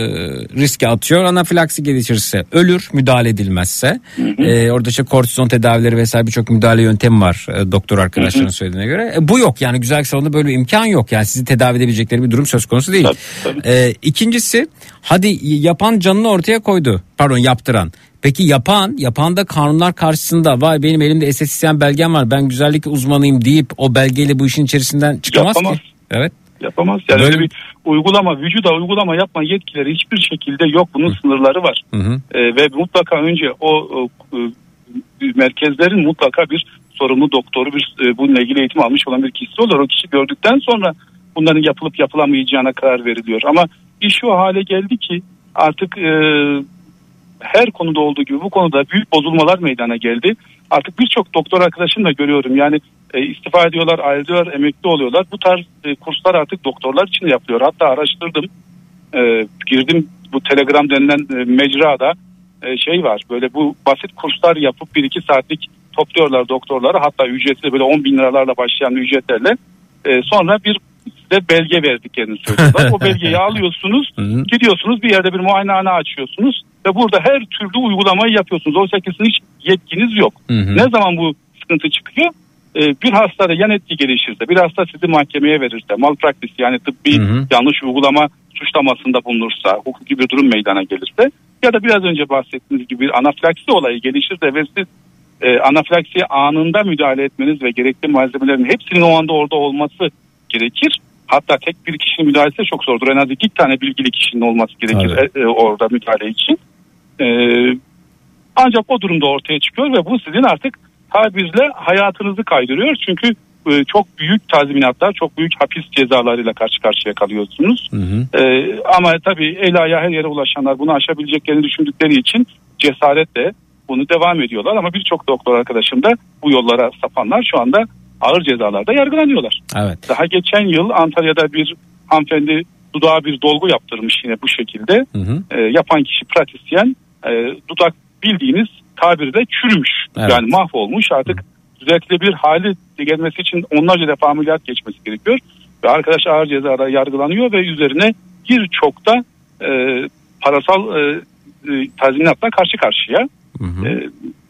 riske atıyor. Anafilaksi gelişirse ölür müdahale edilmezse. Hı hı. E, orada işte kortizon tedavileri vesaire birçok müdahale yöntemi var e, doktor arkadaşların söylediğine göre. E, bu yok yani güzel salonda böyle bir imkan yok. Yani sizi tedavi edebilecekleri bir durum söz konusu değil. Tabii, tabii. E, ikincisi hadi yapan canını ortaya koydu. Pardon yaptıran. Peki yapan, yapan da kanunlar karşısında vay benim elimde estetisyen belgem var ben güzellik uzmanıyım deyip o belgeyle bu işin içerisinden çıkamaz Yapamaz. ki. Evet. Yapamaz. Yani böyle bir uygulama, vücuda uygulama yapma yetkileri hiçbir şekilde yok. Bunun Hı. sınırları var. Hı hı. Ee, ve mutlaka önce o, o merkezlerin mutlaka bir sorumlu doktoru, bir e, bununla ilgili eğitim almış olan bir kişi olur. O kişi gördükten sonra bunların yapılıp yapılamayacağına karar veriliyor. Ama iş o hale geldi ki artık e, her konuda olduğu gibi bu konuda büyük bozulmalar meydana geldi. Artık birçok doktor arkadaşım da görüyorum. Yani e, istifa ediyorlar, ayrılıyorlar, emekli oluyorlar. Bu tarz e, kurslar artık doktorlar için yapılıyor. Hatta araştırdım, e, girdim bu Telegram denilen e, mecrada e, şey var. Böyle bu basit kurslar yapıp bir iki saatlik topluyorlar doktorları. Hatta ücretli böyle on bin liralarla başlayan ücretlerle. E, sonra bir size belge verdiklerini söylüyorlar. O belgeyi alıyorsunuz, gidiyorsunuz bir yerde bir muayenehane açıyorsunuz ve burada her türlü uygulamayı yapıyorsunuz. Oysa ki sizin hiç yetkiniz yok. Hı hı. Ne zaman bu sıkıntı çıkıyor? Ee, bir hastada yan etki gelişirse, bir hasta sizi mahkemeye verirse, malpraktis yani tıbbi hı hı. yanlış uygulama suçlamasında bulunursa, hukuki bir durum meydana gelirse ya da biraz önce bahsettiğiniz gibi bir anafilaksi olayı gelişirse ve siz e, anafilaksiye anında müdahale etmeniz ve gerekli malzemelerin hepsinin o anda orada olması gerekir. Hatta tek bir kişinin müdahalesi çok zordur. En az iki tane bilgili kişinin olması gerekir evet. e, orada müdahale için. E, ancak o durumda ortaya çıkıyor ve bu sizin artık tabirle hayatınızı kaydırıyor. Çünkü e, çok büyük tazminatlar, çok büyük hapis cezalarıyla karşı karşıya kalıyorsunuz. Hı hı. E, ama tabii el ayağı her yere ulaşanlar bunu aşabileceklerini düşündükleri için cesaretle bunu devam ediyorlar. Ama birçok doktor arkadaşım da bu yollara sapanlar şu anda ağır cezalarda yargılanıyorlar. Evet. Daha geçen yıl Antalya'da bir hanımefendi dudağa bir dolgu yaptırmış yine bu şekilde. Hı hı. E, yapan kişi pratisyen, e, dudak bildiğiniz tabirle çürümüş. Evet. Yani mahvolmuş artık hı. düzeltilebilir hali gelmesi için onlarca defa ameliyat geçmesi gerekiyor. Ve arkadaş ağır cezada yargılanıyor ve üzerine birçok da e, parasal e, e, tazminatla karşı karşıya. Hı hı. E,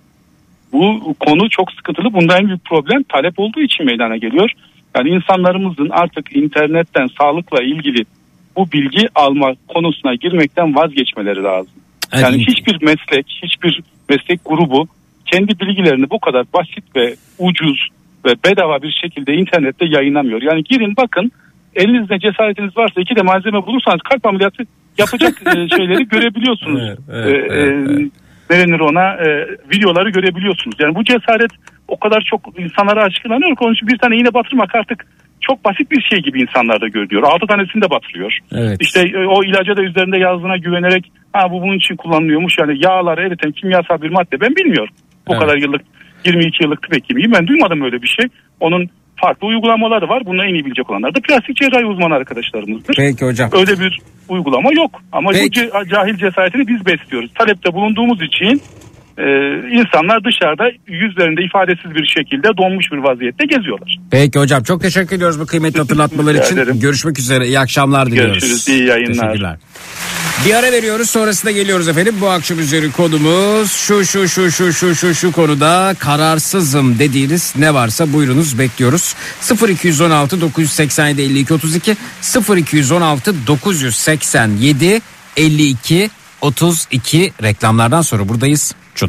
Bu konu çok sıkıntılı. Bunda en büyük problem talep olduğu için meydana geliyor. Yani insanlarımızın artık internetten sağlıkla ilgili bu bilgi alma konusuna girmekten vazgeçmeleri lazım. Evet. Yani hiçbir meslek, hiçbir meslek grubu kendi bilgilerini bu kadar basit ve ucuz ve bedava bir şekilde internette yayınlamıyor. Yani girin bakın, elinizde cesaretiniz varsa iki de malzeme bulursanız kalp ameliyatı yapacak şeyleri görebiliyorsunuz. Evet, evet, evet, evet. ne denir ona e, videoları görebiliyorsunuz. Yani bu cesaret o kadar çok insanlara açıklanıyor ki onun için bir tane iğne batırmak artık çok basit bir şey gibi insanlarda görülüyor. Altı tanesini de batırıyor. Evet. İşte e, o ilaca da üzerinde yazdığına güvenerek ha bu bunun için kullanılıyormuş. Yani yağları eriten kimyasal bir madde ben bilmiyorum. Bu Evet. kadar yıllık yirmi iki yıllık tıp hekimiyim. Ben duymadım öyle bir şey. Onun farklı uygulamaları var. Bunu en iyi bilecek olanlar da plastik cerrahi uzmanı arkadaşlarımızdır. Peki hocam. Öyle bir uygulama yok. Ama Peki. bu ce- cahil cesaretini biz besliyoruz. Talepte bulunduğumuz için e, insanlar dışarıda yüzlerinde ifadesiz bir şekilde donmuş bir vaziyette geziyorlar. Peki hocam, çok teşekkür ediyoruz bu kıymetli hatırlatmalar Rica için. ederim. Görüşmek üzere. İyi akşamlar diliyoruz. Görüşürüz, iyi yayınlar. Teşekkürler. Bir ara veriyoruz, sonrasında geliyoruz efendim. Bu akşam üzeri konumuz şu şu şu şu şu şu şu konuda kararsızım dediğiniz ne varsa buyurunuz, bekliyoruz. sıfır iki on altı dokuz seksen yedi elli iki otuz iki sıfır iki on altı dokuz seksen yedi elli iki otuz iki reklamlardan sonra buradayız. Çut.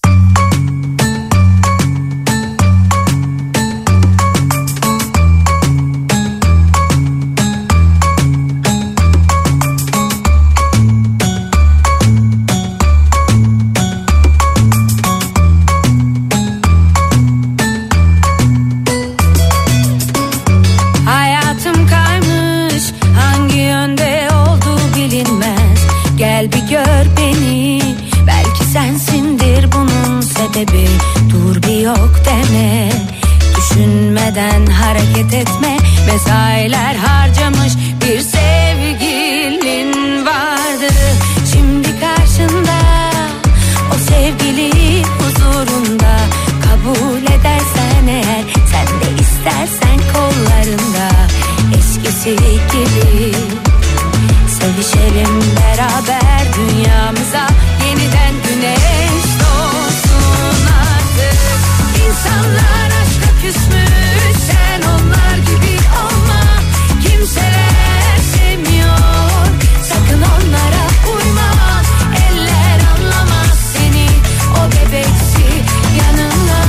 Hayatım kaymış, hangi yönde olduğu bilinmez. Gel bir gör beni, belki sensindir bunun sebebi. Dur bir yok deme, düşünmeden hareket etme. Mesailer harcamış bir sevgilin vardı. Şimdi karşında o sevgili huzurunda. Kabul edersen eğer, sen de istersen kollarında. Eskisi gibi sevişelim beraber, dünyamıza yeniden güneş doğsun artık. İnsanlar aşka küsmüş, sen onlar gibi olma. Kimseler sevmiyor, sakın onlara uyma. Eller anlamaz seni, o bebeksi yanında.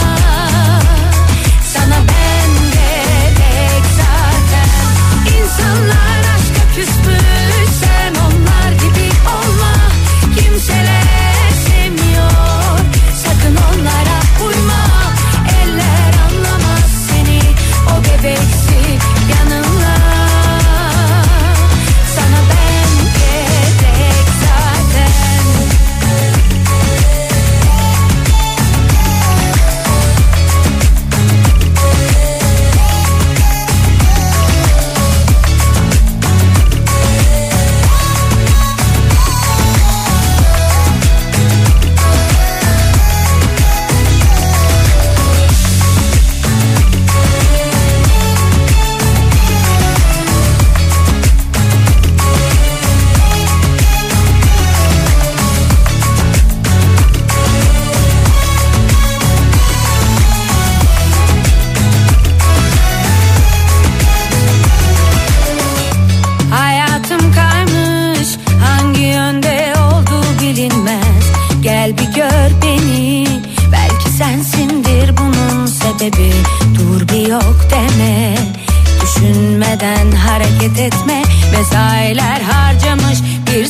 Sana ben gerek zaten. İnsanlar aşka küsmüş, sen onlar gibi olma. Kimseler sevmiyor, sakın onlara uyma. Eller anlamaz seni, o bebeksi yanında. Sana ben gerek zaten. Hayatım kaymış, hangi yönde olduğu bilinmez. Gel bir gör beni, belki sensindir bunun sebebi. Dur bir yok deme, düşünmeden hareket etme. Mesailer harcamış bir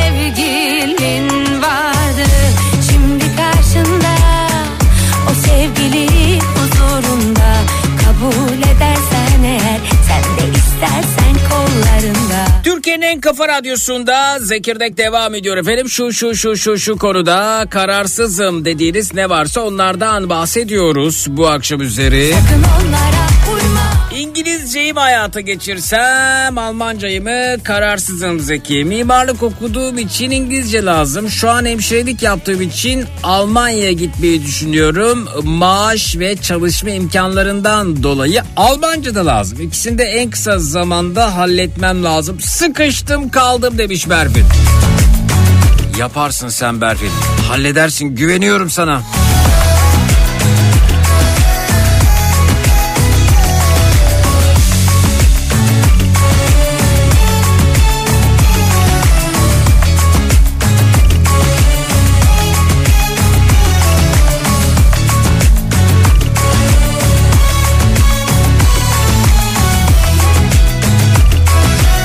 sevgilin vardı. Şimdi karşında o sevgili huzurunda. Kabul edersen eğer, sen de istersen kollarında. Türkiye'nin en kafa radyosunda Zekirdek devam ediyor efendim. Şu şu şu şu şu konuda kararsızım dediğiniz ne varsa onlardan bahsediyoruz bu akşam üzeri. Sakın onlara uyma. İngilizceyi mi hayata geçirsem, Almancayı mı? Kararsızım Zeki. Mimarlık okuduğum için İngilizce lazım. Şu an hemşirelik yaptığım için Almanya'ya gitmeyi düşünüyorum. Maaş ve çalışma imkanlarından dolayı Almanca da lazım. İkisini de en kısa zamanda halletmem lazım. Sıkıştım kaldım demiş Berfin. Yaparsın sen Berfin. Halledersin, güveniyorum sana.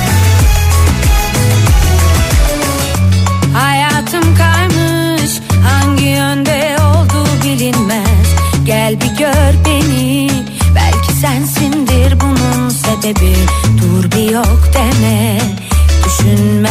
Hayatım kaymış,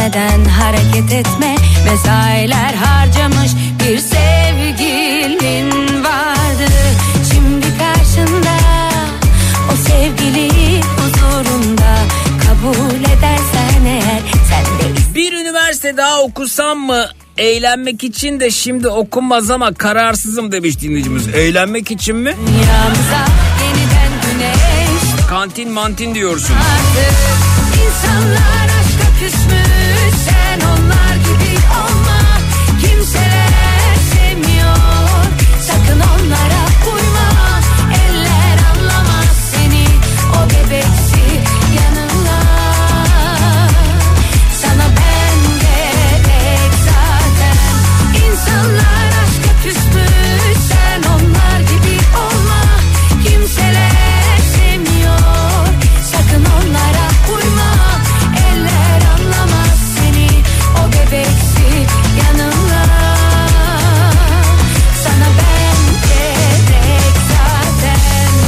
düşünmeden hareket etme. Mesailer harcamış bir sevgilin vardı. Şimdi karşında o sevgili huzurunda, kabul edersen eğer sen de. Bir üniversite daha okusam mı? Eğlenmek için de şimdi okunmaz ama kararsızım demiş dinleyicimiz. Eğlenmek için mi? Dünyamıza yeniden güneş. Kantin mantin diyorsun. Artık insanlar aşka küsmüş. Sen onlar gibi olma. Kimseler sevmiyor. Sakın onlara uyma. Eller anlamaz seni. O bebeksi yanına. Sana ben gerek zaten. İnsanlar aşka küsmüş. Sen onlar gibi olma. Kimseler sevmiyor. Sakın onlara uyma. Eller anlamaz seni. O bebeksi yanına. Sana ben gerek zaten.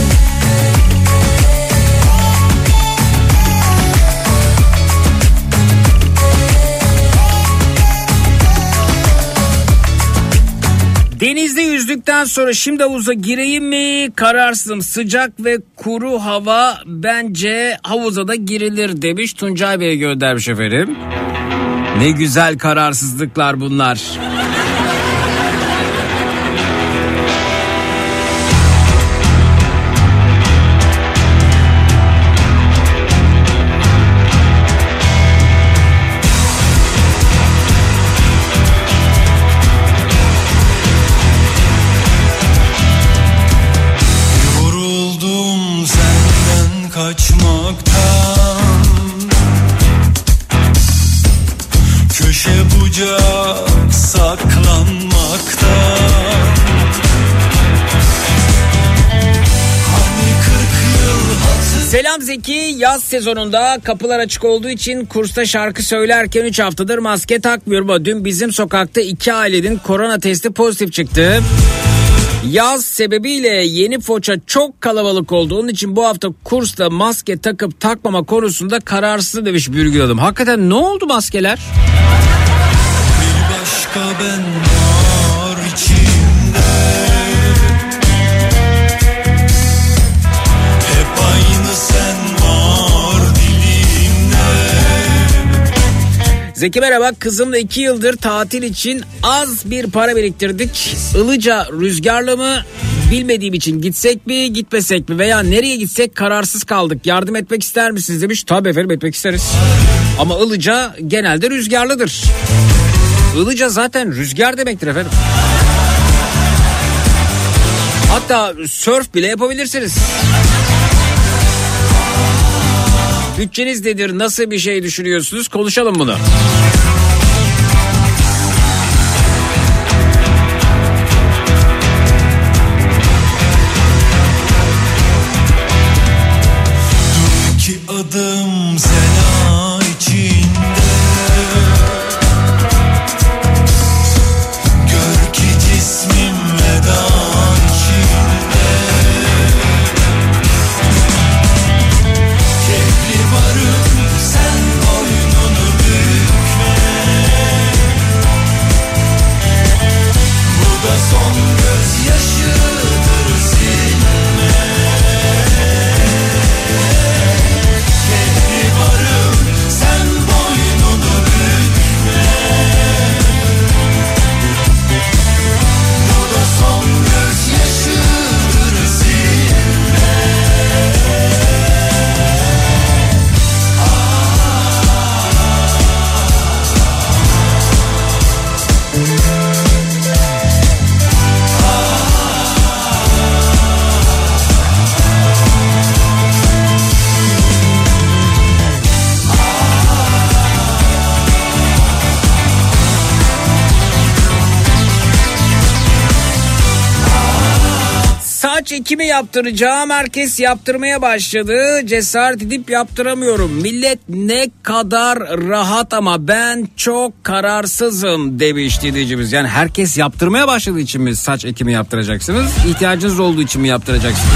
Denizde yüzdükten sonra şimdi havuza gireyim mi? Kararsızım. Sıcak ve kuru hava, bence havuza da girilir demiş. Tuncay Bey'e göndermiş efendim. Ne güzel kararsızlıklar bunlar. Yoruldum senden kaçmaktan, köşe bucak saklanmaktan. Hani kırk yıl hatır. Selam Zeki. Yaz sezonunda kapılar açık olduğu için kursta şarkı söylerken üç haftadır maske takmıyorum ama dün bizim sokakta iki ailenin korona testi pozitif çıktı. Yaz sebebiyle Yeni Foça çok kalabalık oldu. Onun için bu hafta kursta maske takıp takmama konusunda kararsız demiş Bürgül Hanım. Hakikaten ne oldu maskeler? Bir başka ben var içimde. Hep aynı sen var dilimde. Zeki merhaba, kızımla iki yıldır tatil için az bir para biriktirdik. Ilıca rüzgarlı mı bilmediğim için gitsek mi gitmesek mi veya nereye gitsek kararsız kaldık. Yardım etmek ister misiniz demiş. Tabii efendim, etmek isteriz. Ama Ilıca genelde rüzgarlıdır. Ilıca zaten rüzgar demektir efendim. Hatta sörf bile yapabilirsiniz. Bütçeniz nedir? Nasıl bir şey düşünüyorsunuz? Konuşalım bunu. Dur iki adım sena içinde. Gör ki cismim veda içinde. Keyifli varım sen boynunu bükme. Bu da son gözyaşıdır silme. Keyifli varım sen boynunu bükme. Bu da son gözyaşıdır silme. Saç ekimi yaptıracağım. Herkes yaptırmaya başladı. Cesaret edip yaptıramıyorum. Millet ne kadar rahat ama ben çok kararsızım demiş dinleyicimiz. Yani herkes yaptırmaya başladığı için mi saç ekimi yaptıracaksınız? İhtiyacınız olduğu için mi yaptıracaksınız?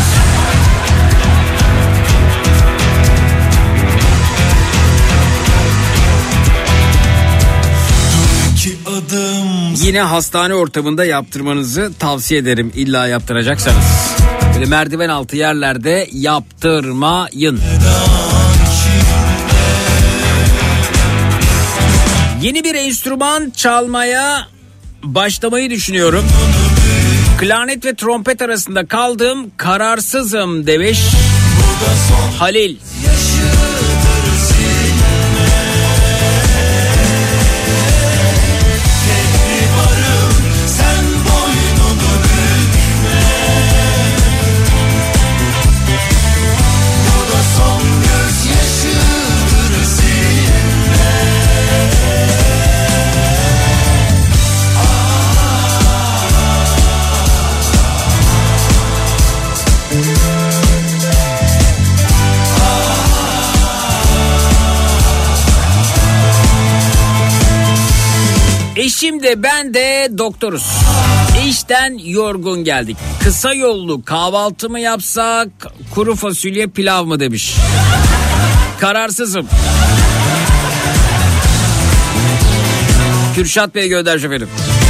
yine hastane ortamında yaptırmanızı tavsiye ederim. İlla yaptıracaksanız. Böyle merdiven altı yerlerde yaptırmayın. Yeni bir enstrüman çalmaya başlamayı düşünüyorum. Klarnet ve trompet arasında kaldım, kararsızım demiş Halil. Eşim de ben de doktoruz. İşten yorgun geldik. Kısa yollu kahvaltı mı yapsak, kuru fasulye pilav mı demiş. Kararsızım. Kürşat Bey gönder şoförüm.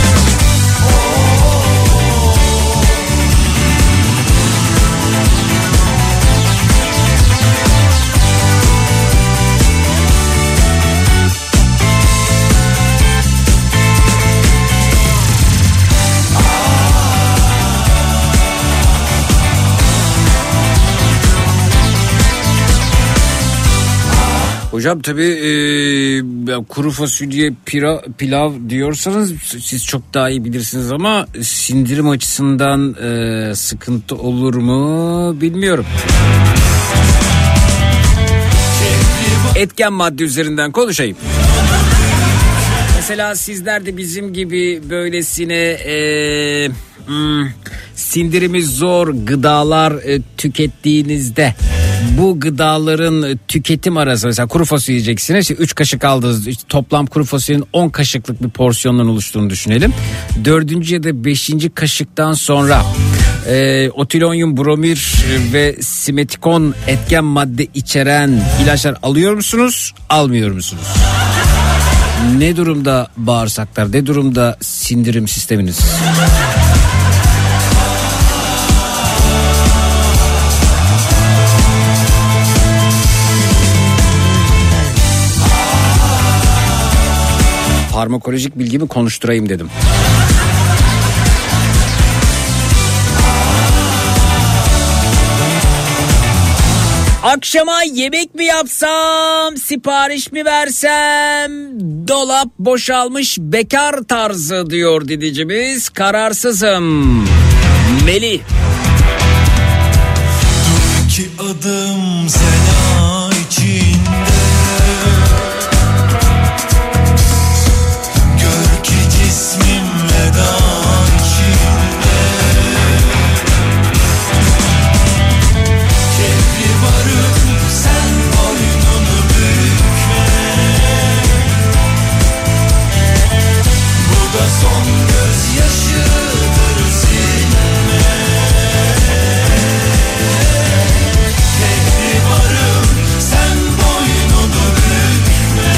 Hocam tabii e, kuru fasulye pira, pilav diyorsanız siz çok daha iyi bilirsiniz ama sindirim açısından e, sıkıntı olur mu bilmiyorum. Etken madde üzerinden konuşayım. Mesela sizler de bizim gibi böylesine e, hmm, sindirimi zor gıdalar e, tükettiğinizde bu gıdaların tüketim arası, mesela kuru fasulye yiyeceksiniz, işte üç kaşık aldınız, işte toplam kuru fasulyenin on kaşıklık bir porsiyondan oluştuğunu düşünelim. dördüncü ya da beşinci kaşıktan sonra e, otilonyum bromir ve simetikon etken madde içeren ilaçlar alıyor musunuz, almıyor musunuz? Ne durumda bağırsaklar, ne durumda sindirim sisteminiz? Farmakolojik bilgimi konuşturayım dedim. Akşama yemek mi yapsam, sipariş mi versem, dolap boşalmış bekar tarzı diyor dinleyicimiz. Kararsızım. Melih. Dur iki adım sena içinde, gör ki cismim veda içinde, keyfi varım sen boynunu bükme, bu da son gözyaşıdır silme, keyfi varım sen boynunu bükme,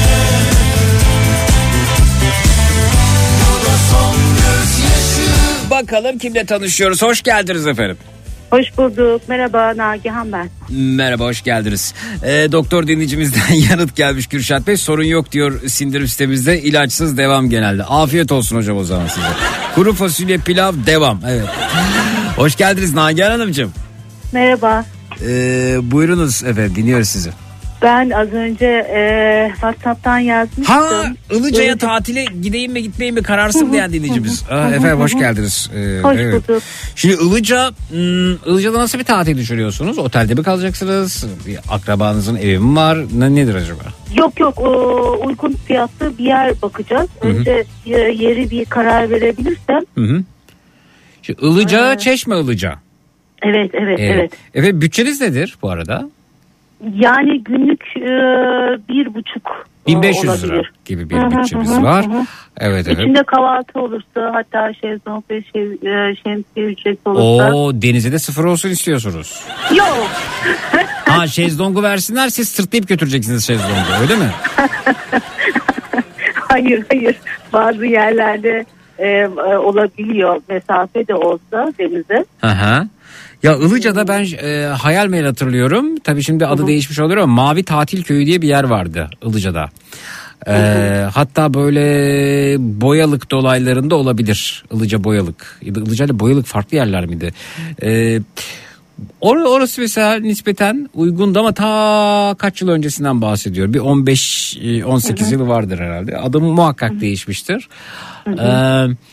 bu da son gözyaşı. Bakalım kimle tanışıyoruz. Hoş geldiniz efendim. Hoş bulduk. Merhaba, Nagihan ben. Merhaba, hoş geldiniz. Ee, doktor dinleyicimizden yanıt gelmiş Kürşat Bey. Sorun yok diyor sindirim sistemimizde. İlaçsız devam genelde. Afiyet olsun hocam o zaman size. Kuru fasulye pilav devam. Evet. Hoş geldiniz Nagihan Hanımcığım. Merhaba. Ee, buyurunuz efendim, dinliyoruz sizi. Ben az önce e, WhatsApp'tan yazmıştım. Ha, Ilıca'ya Evet. tatile gideyim mi gitmeyeyim mi kararsın diyen dinleyicimiz. Aa, efendim hoş geldiniz. Ee, Hoş evet. bulduk. Şimdi Ilıca, hmm, Ilıca'da nasıl bir tatil düşünüyorsunuz? Otelde mi kalacaksınız? Bir akrabanızın evi mi var? Ne, nedir acaba? Yok yok o, uygun fiyatlı bir yer bakacağız. Önce e, yeri bir karar verebilirsem. Hı hı. Şimdi Ilıca, Ee, Çeşme Ilıca. Evet evet Evet. evet. Efendim bütçeniz nedir bu arada? Yani günlük e, bir buçuk bin beş yüz lira olabilir. gibi bir Hı hı bütçemiz hı hı var. hı. Evet evet. İçinde kahvaltı olursa, hatta şezlong ve şey, e, şemsiye ücreti olursa. Oo, denize de sıfır olsun istiyorsunuz. Yok. Ha, şezlongu versinler, siz sırtlayıp götüreceksiniz şezlongu, öyle mi? Hayır hayır. bazı yerlerde e, e, olabiliyor mesafe de olsa denize. Aha. Ya Ilıca'da ben e, hayal meyil hatırlıyorum. Tabii şimdi adı Hı-hı. değişmiş oluyor ama Mavi Tatil Köyü diye bir yer vardı Ilıca'da. E, hatta böyle Boyalık dolaylarında olabilir. Ilıca Boyalık. Ilıca ile Boyalık farklı yerler miydi? E, or- orası mesela nispeten uygundu ama ta kaç yıl öncesinden bahsediyor. Bir on beş on sekiz yılı vardır herhalde. Adı muhakkak Hı-hı. değişmiştir. Hı-hı. E,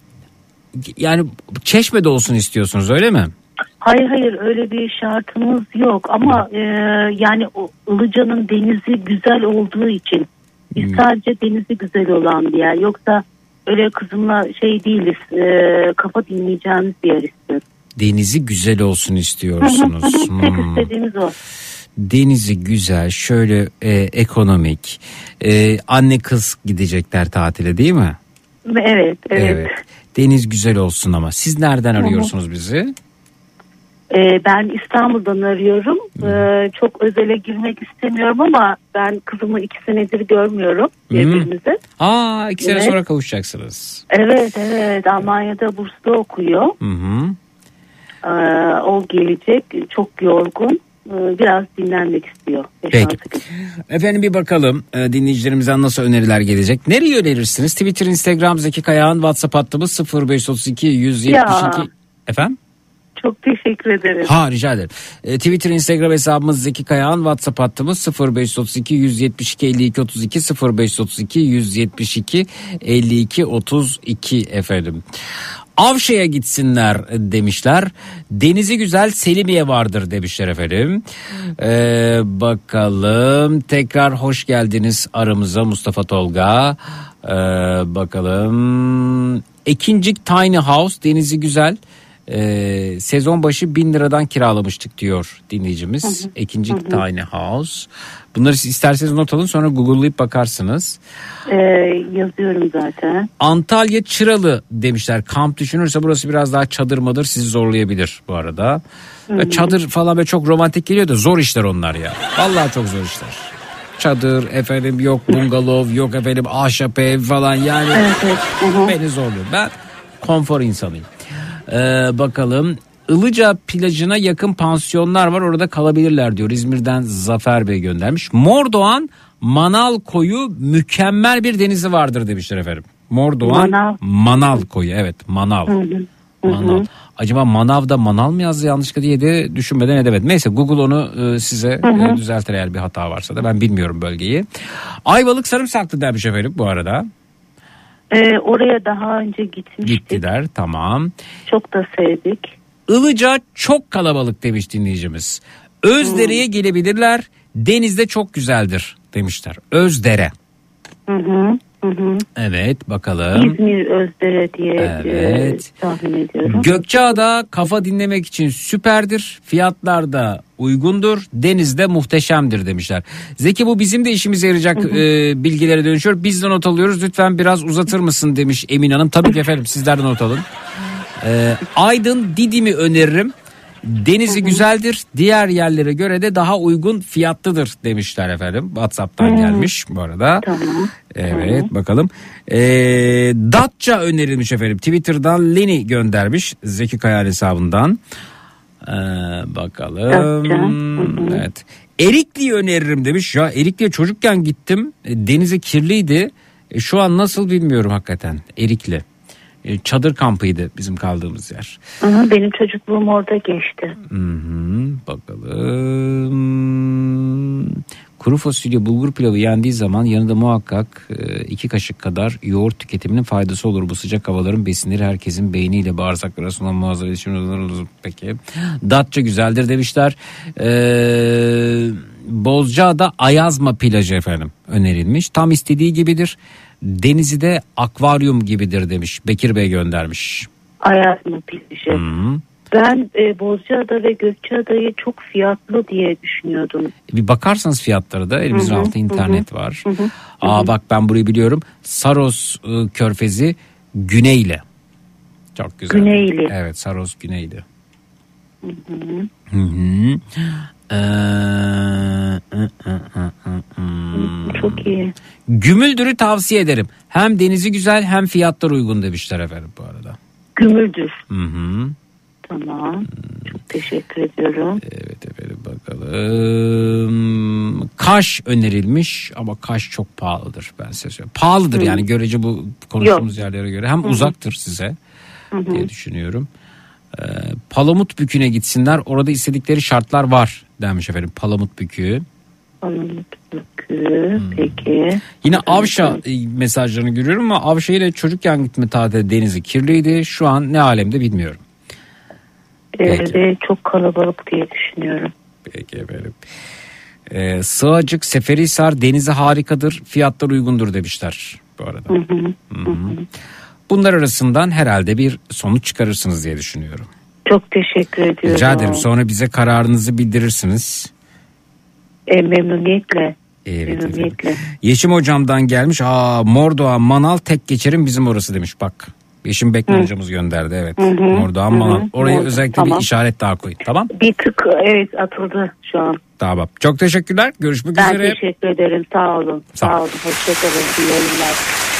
yani Çeşme'de olsun istiyorsunuz öyle mi? Hayır hayır öyle bir şartımız yok ama e, yani o Ilıca'nın denizi güzel olduğu için biz hmm. sadece denizi güzel olan bir yer, yoksa öyle kızımla şey değiliz, e, kafa dinleyeceğimiz bir yer istiyoruz. Denizi güzel olsun istiyorsunuz. Tek hmm. istediğimiz o. Denizi güzel, şöyle e, ekonomik, e, anne kız gidecekler tatile değil mi? Evet, evet. evet. Deniz güzel olsun ama siz nereden arıyorsunuz bizi? Ben İstanbul'dan arıyorum. Hmm. Çok özele girmek istemiyorum ama ben kızımı iki senedir görmüyorum birbirimizi. Hmm. Aa, iki sene evet. sonra kavuşacaksınız. Evet, evet. Almanya'da burslu okuyor. Hmm. O gelecek. Çok yorgun. Biraz dinlenmek istiyor. Peki. Efendim bir bakalım dinleyicilerimizden nasıl öneriler gelecek. Nereye önerirsiniz? Twitter, Instagram, Zeki Kayağan, WhatsApp hattımız sıfır beş otuz iki yüz yetmiş iki. Ya. Efendim? Çok teşekkür ederim. Ha rica ederim. E, Twitter, Instagram hesabımız Zeki Kayağan, WhatsApp hattımız sıfır beş otuz iki yüz yetmiş iki elli iki otuz iki sıfır beş otuz iki yüz yetmiş iki elli iki otuz iki efendim. Avşa'ya gitsinler demişler. Denizi güzel Selimiye vardır demişler efendim. Ee, bakalım tekrar hoş geldiniz aramıza Mustafa Tolga. Ee, bakalım Ekincik Tiny House denizi güzel. Ee, sezon başı bin liradan kiralamıştık diyor dinleyicimiz. Hı hı. Ekincik hı hı. Tiny House. Bunları siz isterseniz not alın sonra Google'layıp bakarsınız. Ee, yazıyorum zaten. Antalya Çıralı demişler. Kamp düşünürse burası biraz daha çadır madır sizi zorlayabilir bu arada. Hı hı. Çadır falan böyle çok romantik geliyor da zor işler onlar ya. Vallahi çok zor işler. Çadır efendim yok bungalov yok efendim ahşap ev falan yani evet, evet. Hı hı. Beni zorluyor. Ben konfor insanıyım. Ee, bakalım Ilıca plajına yakın pansiyonlar var orada kalabilirler diyor. İzmir'den Zafer Bey göndermiş. Mordoğan Manal Koyu mükemmel bir denizi vardır demişler efendim. Mordoğan Manav, Manal Koyu evet Manav. Hı hı. Manav. Hı hı. Acaba Manav'da Manal mı yazdı yanlışlıkla diye de düşünmeden edemedim. Neyse Google onu e, size hı hı. E, düzeltir eğer bir hata varsa da ben bilmiyorum bölgeyi. Ayvalık Sarımsaklı demiş efendim bu arada. Ee, oraya daha önce gitmiştik. Gittiler tamam. Çok da sevdik. Ilıca çok kalabalık demiş dinleyicimiz. Özdere'ye hmm. gelebilirler. Denizde çok güzeldir demişler. Özdere. Hı hı. Hı hı. Evet bakalım. İzmir Özdere diye evet. e, tahmin ediyorum. Gökçeada kafa dinlemek için süperdir. Fiyatlar da uygundur. Denizde muhteşemdir demişler. Zeki bu bizim de işimize yarayacak hı hı. E, bilgilere dönüşüyor. Biz de not alıyoruz. Lütfen biraz uzatır mısın demiş Emin Hanım. Tabii ki efendim sizler de not alın. E, Aydın Didim'i öneririm. Denizi hı hı. güzeldir. Diğer yerlere göre de daha uygun fiyatlıdır demişler efendim. WhatsApp'tan hı hı. gelmiş bu arada. Tamam. Evet hı. bakalım. Ee, Datça önerilmiş efendim. Twitter'dan Leni göndermiş. Zeki Kayal hesabından. Ee, bakalım. Datça. Evet. Erikli'yi öneririm demiş. Ya Erikli'ye çocukken gittim. Denize kirliydi. E, şu an nasıl bilmiyorum hakikaten. Erikli. Çadır kampıydı bizim kaldığımız yer. Hı hı, benim çocukluğum orada geçti. Hı hı, bakalım. Kuru fasulye bulgur pilavı yendiği zaman yanında muhakkak iki kaşık kadar yoğurt tüketiminin faydası olur. Bu sıcak havaların besinleri herkesin beyniyle bağırsaklar arasında muazzam iletişim. Peki. Datça güzeldir demişler. Ee, Bozcaada Ayazma plajı efendim önerilmiş. Tam istediği gibidir. Denizi de akvaryum gibidir demiş. Bekir Bey göndermiş. Ayazma plajı. Hı-hı. Ben e, Bozcaada ve Gökçeada'yı çok fiyatlı diye düşünüyordum. Bir bakarsanız fiyatları da elimizin altında internet hı-hı. var. Hı-hı. Aa bak ben burayı biliyorum. Saros e, Körfezi Güneyli. Çok güzel. Güneyli. Evet Saros Güneyli. Hı hı. Hı hı. Ee, ı, ı, ı, ı, ı. Çok iyi. Gümüldür'ü tavsiye ederim. Hem denizi güzel hem fiyatlar uygun demişler efendim bu arada. Gümüldür. Hı hı. Tamam. Çok teşekkür ediyorum. Evet efendim bakalım. Kaş önerilmiş ama Kaş çok pahalıdır ben size söyleyeyim. Pahalıdır Hı. yani görece bu konuştuğumuz Yok. yerlere göre. Hem Hı. uzaktır size Hı. diye düşünüyorum. Ee, Palamutbükü'ne gitsinler. Orada istedikleri şartlar var demiş efendim. Palamutbükü. Palamutbükü. Hmm. Peki. Yine Avşa mesajlarını görüyorum ama Avşa ile çocukken gitme tatili denizi kirliydi. Şu an ne alemde bilmiyorum. Ee, ve çok kalabalık diye düşünüyorum. Peki efendim. Ee, Sığacık, Seferihisar denizi harikadır. Fiyatlar uygundur demişler bu arada. Hı hı. Hı hı. Bunlar arasından herhalde bir sonuç çıkarırsınız diye düşünüyorum. Çok teşekkür ediyorum. Rica ederim. Sonra bize kararınızı bildirirsiniz. E, memnuniyetle. Evet, memnuniyetle. Evet. Yeşim hocamdan gelmiş. Aa, Mordoğan Manal tek geçerim bizim orası demiş. Bak. Yeşim Bekman Hı. hocamız gönderdi. Evet. Hı hı. Mordoğan Hı hı. Manal. Oraya Mordoğan. özellikle tamam. bir işaret daha koyun. Tamam. Bir tık evet atıldı şu an. Tamam. Çok teşekkürler. Görüşmek ben üzere. Ben teşekkür ederim. Sağ olun. Sağ, Sağ olun. Hoşçakalın. İyi yayınlar.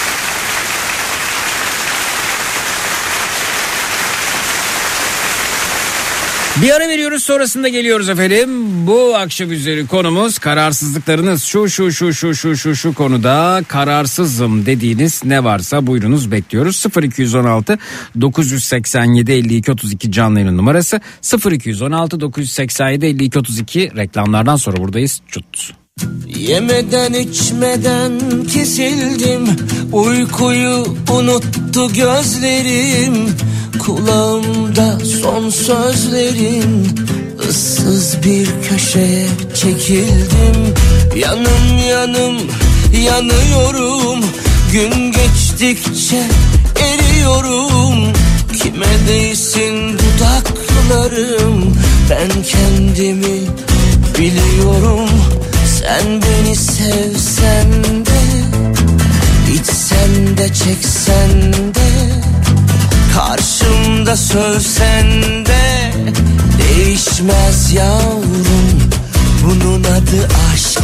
Bir ara veriyoruz, sonrasında geliyoruz efendim. Bu akşam üzeri konumuz kararsızlıklarınız. Şu şu şu şu şu şu şu konuda kararsızım dediğiniz ne varsa buyurunuz, bekliyoruz. sıfır iki on altı dokuz seksen yedi elli iki otuz iki canlı yayın numarası. sıfır iki on altı dokuz seksen yedi elli iki otuz iki reklamlardan sonra buradayız. Çut. Yemeden içmeden kesildim, uykuyu unuttu gözlerim, kulağımda son sözlerin, ıssız bir köşeye çekildim. Yanım yanım yanıyorum, gün geçtikçe eriyorum. Kime değsin dudaklarım, ben kendimi biliyorum. Sen beni sevsen de, içsen de çeksen de, karşımda sövsen de, değişmez yavrum, bunun adı aşk.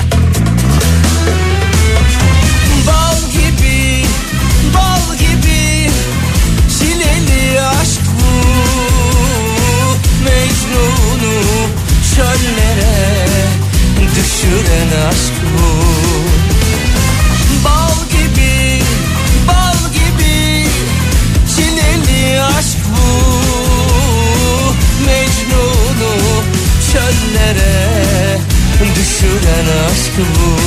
Bal gibi, bal gibi, çileli aşk bu, Mecnun'u çöllere düşüren aşk bu. Bal gibi, bal gibi, çileli aşk bu, Mecnun'u çöllere düşüren aşk bu.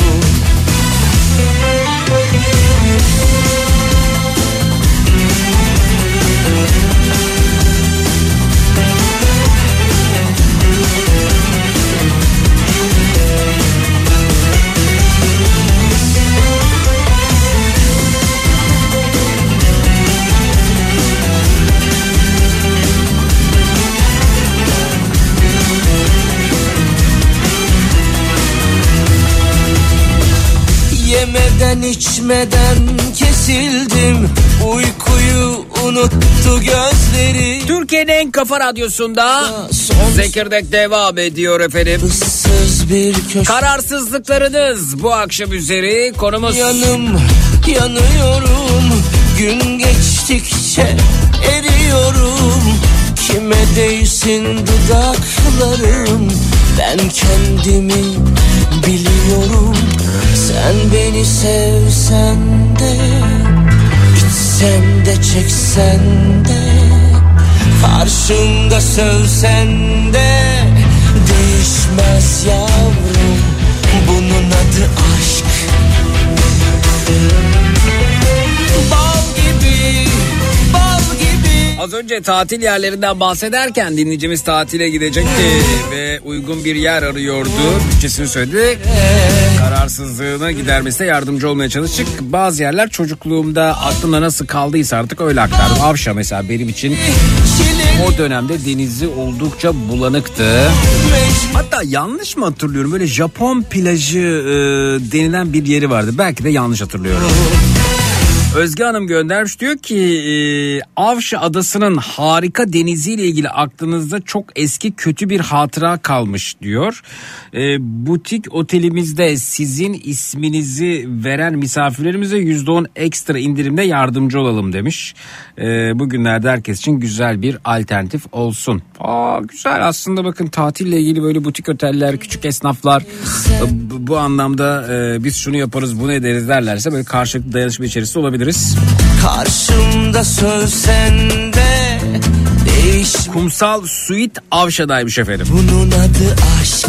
Yemeden içmeden kesildim, uykuyu unuttu gözleri. Türkiye'nin en kafa radyosunda Zekirdek devam ediyor efendim. Bir köşe... Kararsızlıklarınız bu akşam üzeri konumuz. Yanım yanıyorum, gün geçtikçe eriyorum. Kime değsin dudaklarım, ben kendimi biliyorum. Sen beni sevsen de, içsen de çeksen de, karşımda sövsen de, değişmez yavrum, bunun adı aşk. Bal gibi, bal gibi. Az önce tatil yerlerinden bahsederken dinleyicimiz tatile gidecekti ve uygun bir yer arıyordu. Bütçesini söyledi. Kararsızlığına gidermesine yardımcı olmaya çalıştık. Bazı yerler çocukluğumda aklımda nasıl kaldıysa artık öyle aktardım. Avşa mesela benim için o dönemde denizi oldukça bulanıktı. Hatta yanlış mı hatırlıyorum, böyle Japon plajı e, denilen bir yeri vardı. Belki de yanlış hatırlıyorum. Özge Hanım göndermiş, diyor ki e, Avşa Adası'nın harika deniziyle ilgili aklınızda çok eski kötü bir hatıra kalmış diyor. E, butik otelimizde sizin isminizi veren misafirlerimize yüzde on ekstra indirimde yardımcı olalım demiş. E, bugünlerde herkes için güzel bir alternatif olsun. Aa, güzel aslında, bakın tatille ilgili böyle butik oteller, küçük esnaflar bu, bu anlamda e, biz şunu yaparız bunu ederiz derlerse böyle karşılıklı dayanışma içerisinde olabiliriz. Karşımda söz sende değiş. Kumsal Suite Avşa'daymış efendim. Bunun adı aşk.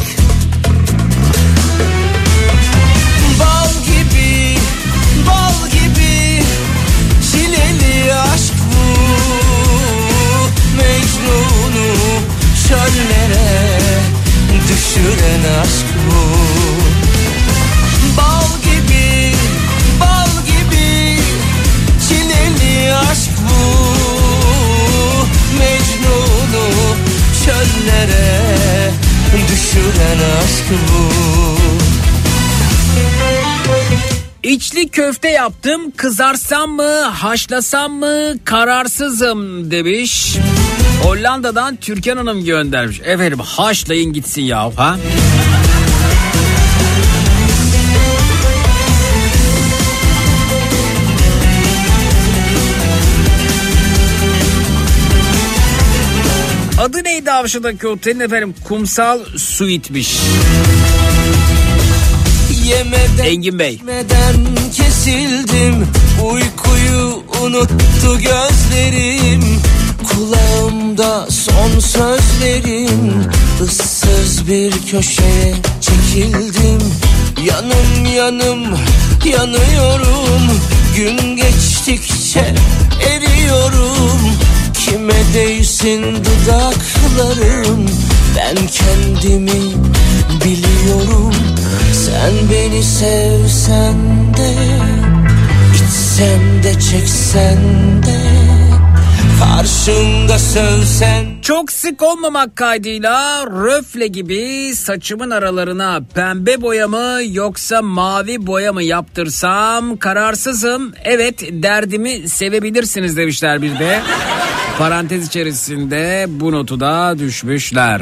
Bal gibi, bal gibi çileli aşk bu. Mecnun'u çöllere düşüren aşk bu. Bal gibi, bal gibi çileli aşk bu. Mecnun'u çöllere düşüren aşk bu. İçli köfte yaptım, kızarsam mı haşlasam mı kararsızım demiş. Hollanda'dan Türkan Hanım göndermiş. Efendim haşlayın gitsin ya ha. Adı neydi Avşa'daki otelin efendim? Kumsal Suite'miş. Yemeden, Engin Bey. Yemeden kesildim, uykuyu unuttu gözlerim. Kulağımda son sözlerin, ıssız bir köşeye çekildim. Yanım yanım yanıyorum, gün geçtikçe eriyorum. Kime değsin dudaklarım, ben kendimi biliyorum. Sen beni sevsen de, içsen de çeksen de, karşımda sövsen. Çok sık olmamak kaydıyla röfle gibi saçımın aralarına pembe boya mı yoksa mavi boya mı yaptırsam kararsızım. Evet, derdimi sevebilirsiniz demişler bir de. Parantez içerisinde bu notu da düşmüşler.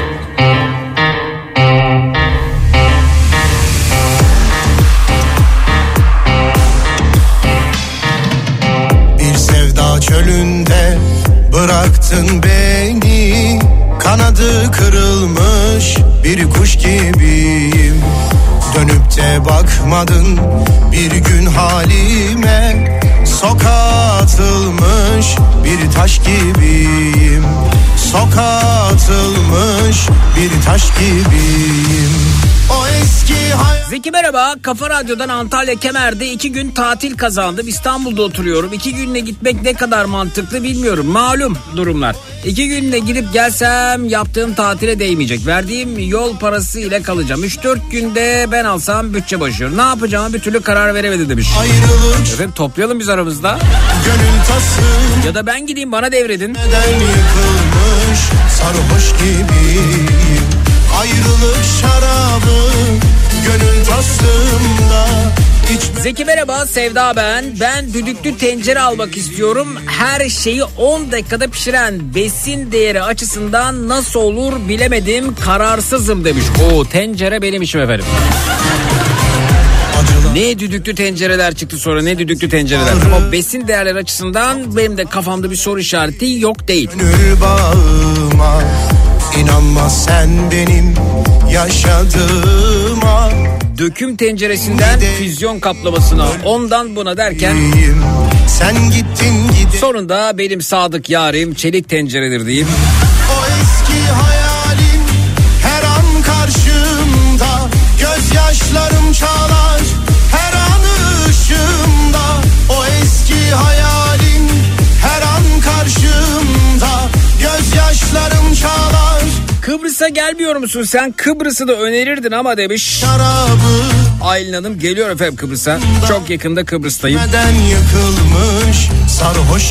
Çölünde bıraktın beni, kanadı kırılmış bir kuş gibiyim. Dönüp de bakmadın bir gün halime, sokağa atılmış bir taş gibiyim. Sokağa atılmış bir taş gibiyim. O eski hayat... Zeki merhaba, Kafa Radyo'dan Antalya Kemer'de iki gün tatil kazandım. İstanbul'da oturuyorum. İki günle gitmek ne kadar mantıklı bilmiyorum. Malum durumlar. İki günle gidip gelsem yaptığım tatile değmeyecek. Verdiğim yol parası ile kalacağım. Üç dört günde ben alsam bütçe başlıyor. Ne yapacağımı bir türlü karar veremedi demiş. Ayrılık. Efendim toplayalım biz aramızda. Gönül tası. Ya da ben gideyim, bana devredin. Neden yıkılmış sarhoş gibiyim. Ayrılık şarabı gönül tasımda. Zeki merhaba, Sevda ben. Ben düdüklü tencere almak istiyorum. Her şeyi on dakikada pişiren, besin değeri açısından nasıl olur bilemedim, kararsızım demiş. Oo, tencere benim işim efendim. Ne düdüklü tencereler çıktı sonra, ne düdüklü tencereler. Ama besin değerleri açısından benim de kafamda bir soru işareti yok değil. Gönül bağıma İnanma sen benim yaşadığıma. Döküm tenceresinden füzyon kaplamasına, ondan buna derken sen gittin gidin. Sonunda benim sadık yarim çelik tenceredir diyeyim. O eski hayalim her an karşımda, gözyaşlarım çalar her an ışığımda. O eski hayalim her an karşımda, gözyaşlarım çalar. Kıbrıs'a gelmiyor musun sen? Kıbrıs'ı da önerirdin ama demiş. Şarabı. Aylin Hanım geliyor efendim Kıbrıs'a. Çok yakında Kıbrıs'tayım. Neden yıkılmış sarhoş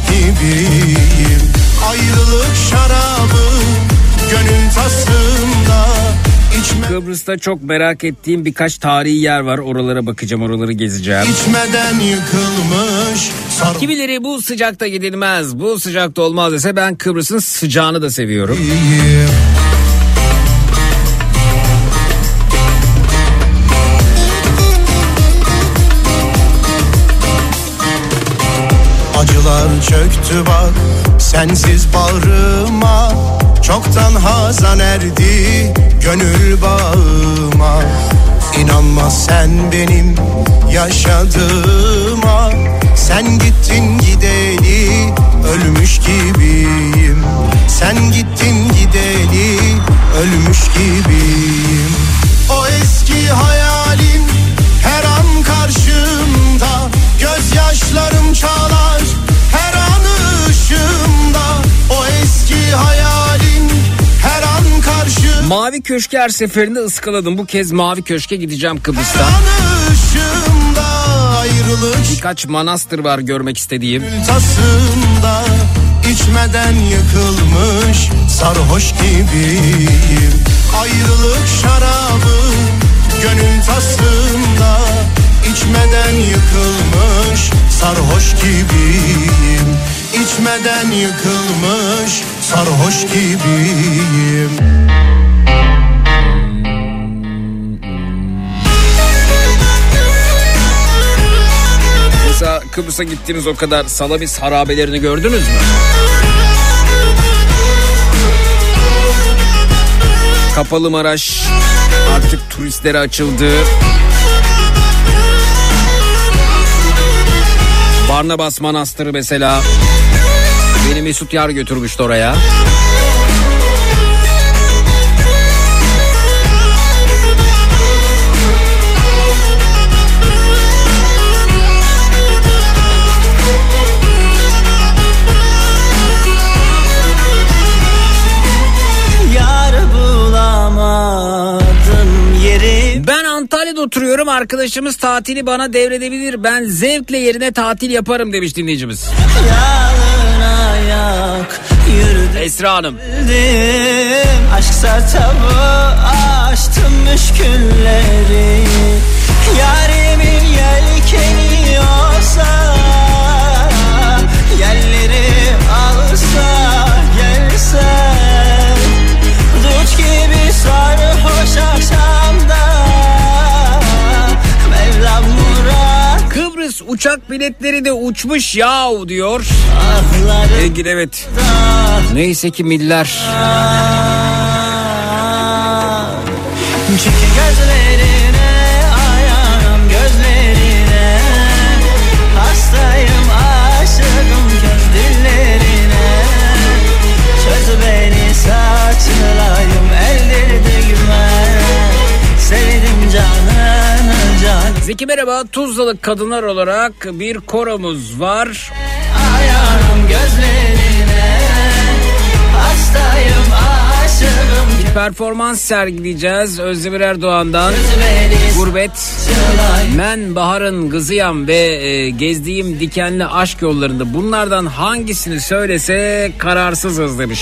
gibiyim. Ayrılık şarabı gönül tasımda. İçme, Kıbrıs'ta çok merak ettiğim birkaç tarihi yer var. Oralara bakacağım, oraları gezeceğim. içmeden yıkılmış sarhoş Kimileri bu sıcakta gidilmez, bu sıcakta olmaz dese ben Kıbrıs'ın sıcağını da seviyorum. gibiyim. Acılar çöktü bak sensiz bağrıma, çoktan hazan erdi gönül bağıma. İnanma sen benim yaşadığıma, sen gittin gideli ölmüş gibiyim. Sen gittin gideli ölmüş gibiyim. O eski hayalim her an karşımda, gözyaşlarım çalar her an ışığımda. O eski hayalim her an karşımda, Mavi Köşk'ü her seferinde ıskaladım. Bu kez Mavi Köşk'e gideceğim her Kıbrıs'ta. an ışığımda. Ayrılık Birkaç manastır var görmek istediğim. tasında, içmeden yıkılmış sarhoş gibiyim. Ayrılık şarabı gönül tasında, içmeden yıkılmış sarhoş gibiyim. İçmeden yıkılmış sarhoş gibiyim. Mesela Kıbrıs'a gittiğiniz o kadar Salamis harabelerini gördünüz mü? Kapalı Maraş artık turistlere açıldı. Barnabas Manastırı mesela. Beni Mesut Yar götürmüştü oraya. Yar bulamadım yeri. Ben Antalya'da oturuyorum, arkadaşımız tatili bana devredebilir. Ben zevkle yerine tatil yaparım demiş dinleyicimiz. Yalın ayak yürüdüm. Esra Hanım. Aşk sartabı açtım müşkülleri. Yarimin yelkeni olsa, yerleri alsa gelse, duç gibi sarhoş akşamda Mevlam murat. Kıbrıs uçak biletleri de uçmuş yahu diyor. Ahları Engin evet. Neyse ki miller. çünkü gözlerine ayağım gözlerine, hastayım aşığım göz dillerine. Çöz beni saçlayım eldirdigime, sevdim canını can. Zeki merhaba, Tuzlalı kadınlar olarak bir koromuz var. Ayağım gözlerine, hastayım aşığım Bir performans sergileyeceğiz Özdemir Erdoğan'dan. beni Gurbet. saçlayım. Ben Bahar'ın kızıyam ve e, gezdiğim dikenli aşk yollarında bunlardan hangisini söylese kararsızız demiş.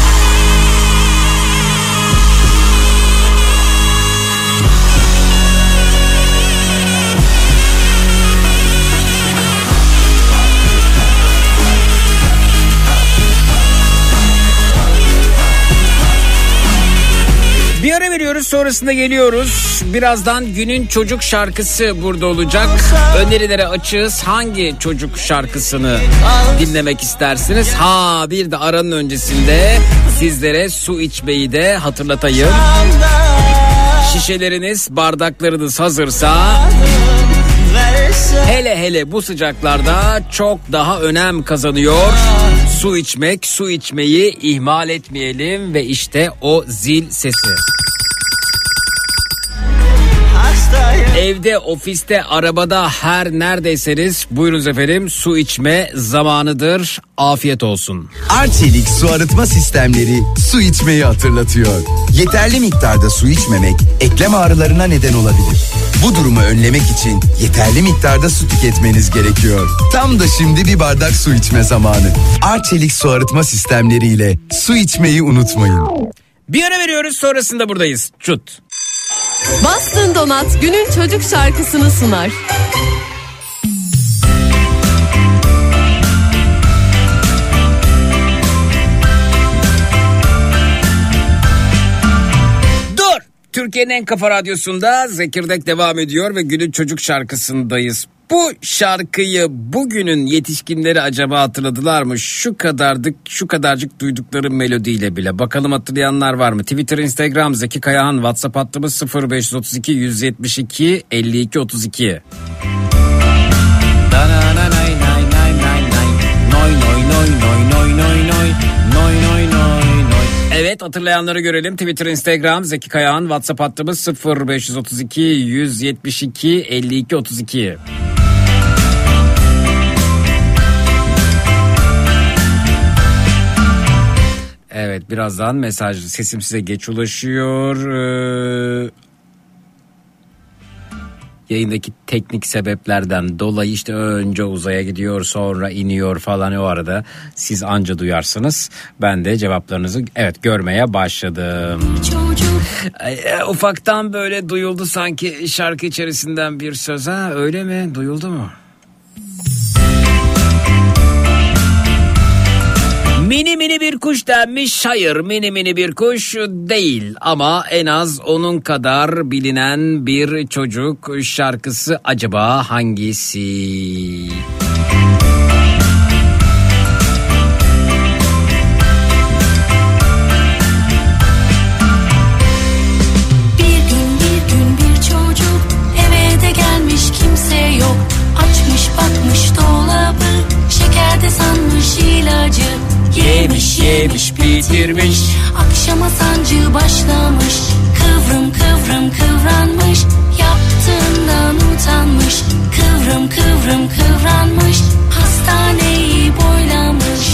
Bir ara veriyoruz, sonrasında geliyoruz. Birazdan günün çocuk şarkısı burada olacak. Önerilere açığız. Hangi çocuk şarkısını dinlemek istersiniz? Ha, bir de aranın öncesinde sizlere su içmeyi de hatırlatayım. Şişeleriniz, bardaklarınız hazırsa hele hele bu sıcaklarda çok daha önem kazanıyor. Su içmek, su içmeyi ihmal etmeyelim ve işte o zil sesi. Evde, ofiste, arabada, her neredeyseniz buyurunuz efendim, su içme zamanıdır. Afiyet olsun. Arçelik su arıtma sistemleri su içmeyi hatırlatıyor. Yeterli miktarda su içmemek eklem ağrılarına neden olabilir. Bu durumu önlemek için yeterli miktarda su tüketmeniz gerekiyor. Tam da şimdi bir bardak su içme zamanı. Arçelik su arıtma sistemleriyle su içmeyi unutmayın. Bir ara veriyoruz, sonrasında buradayız. Çut. Bastın Donat günün çocuk şarkısını sunar. Dur! Türkiye'nin en kafa radyosunda Zekirdek devam ediyor ve günün çocuk şarkısındayız. Bu şarkıyı bugünün yetişkinleri acaba hatırladılar mı? Şu kadardık, şu kadarcık duydukları melodiyle bile. Bakalım hatırlayanlar var mı? Twitter, Instagram, Zeki Kayahan, WhatsApp hattımız sıfır beş otuz iki yüz yetmiş iki elli iki otuz iki. Evet, hatırlayanları görelim. Twitter, Instagram, Zeki Kayahan, WhatsApp hattımız sıfır beş otuz iki yüz yetmiş iki elli iki otuz iki. Evet, birazdan mesaj, sesim size geç ulaşıyor. Ee, yayındaki teknik sebeplerden dolayı işte önce uzaya gidiyor, sonra iniyor falan, o arada siz anca duyarsınız. Ben de cevaplarınızı evet görmeye başladım. Ee, ufaktan böyle duyuldu sanki şarkı içerisinden bir söz, ha öyle mi? Duyuldu mu? Mini mini bir kuş denmiş. Hayır, mini mini bir kuş değil ama en az onun kadar bilinen bir çocuk şarkısı acaba hangisi? Bir gün bir gün bir çocuk eve de gelmiş, kimse yok. Açmış bakmış dolabı, şekerde sanmış ilacı. Yemiş yemiş bitirmiş. Akşama sancı başlamış. Kıvrım kıvrım kıvranmış. Yaptığından utanmış. Kıvrım kıvrım kıvranmış. Hastaneyi boylamış.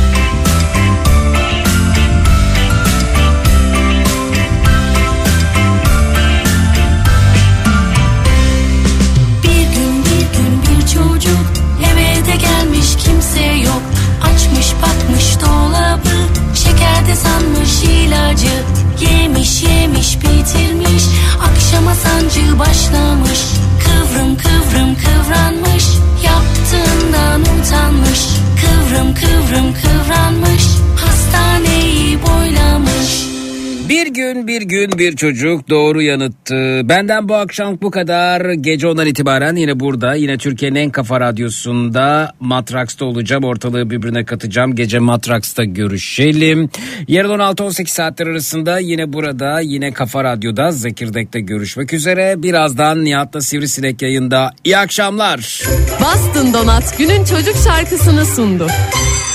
Bir gün bir gün bir çocuk eve de gelmiş, kimse yok. Açmış bakmış dolabı, şekerde sanmış ilacı. Yemiş yemiş bitirmiş, akşama sancı başlamış. Kıvrım kıvrım kıvranmış, yaptığından utanmış. Kıvrım kıvrım kıvranmış, hastaneyi boylamış. Bir gün bir gün bir çocuk doğru yanıttı. Benden bu akşam bu kadar. Gece ondan itibaren yine burada, yine Türkiye'nin en kafa radyosunda Matraks'ta olacağım. Ortalığı birbirine katacağım. Gece Matraks'ta görüşelim. Yarın on altı on sekiz saatler arasında yine burada, yine Kafa Radyo'da Zekirdek'te görüşmek üzere. Birazdan Nihat'la Sivrisinek yayında. İyi akşamlar. Bastın Donat günün çocuk şarkısını sundu.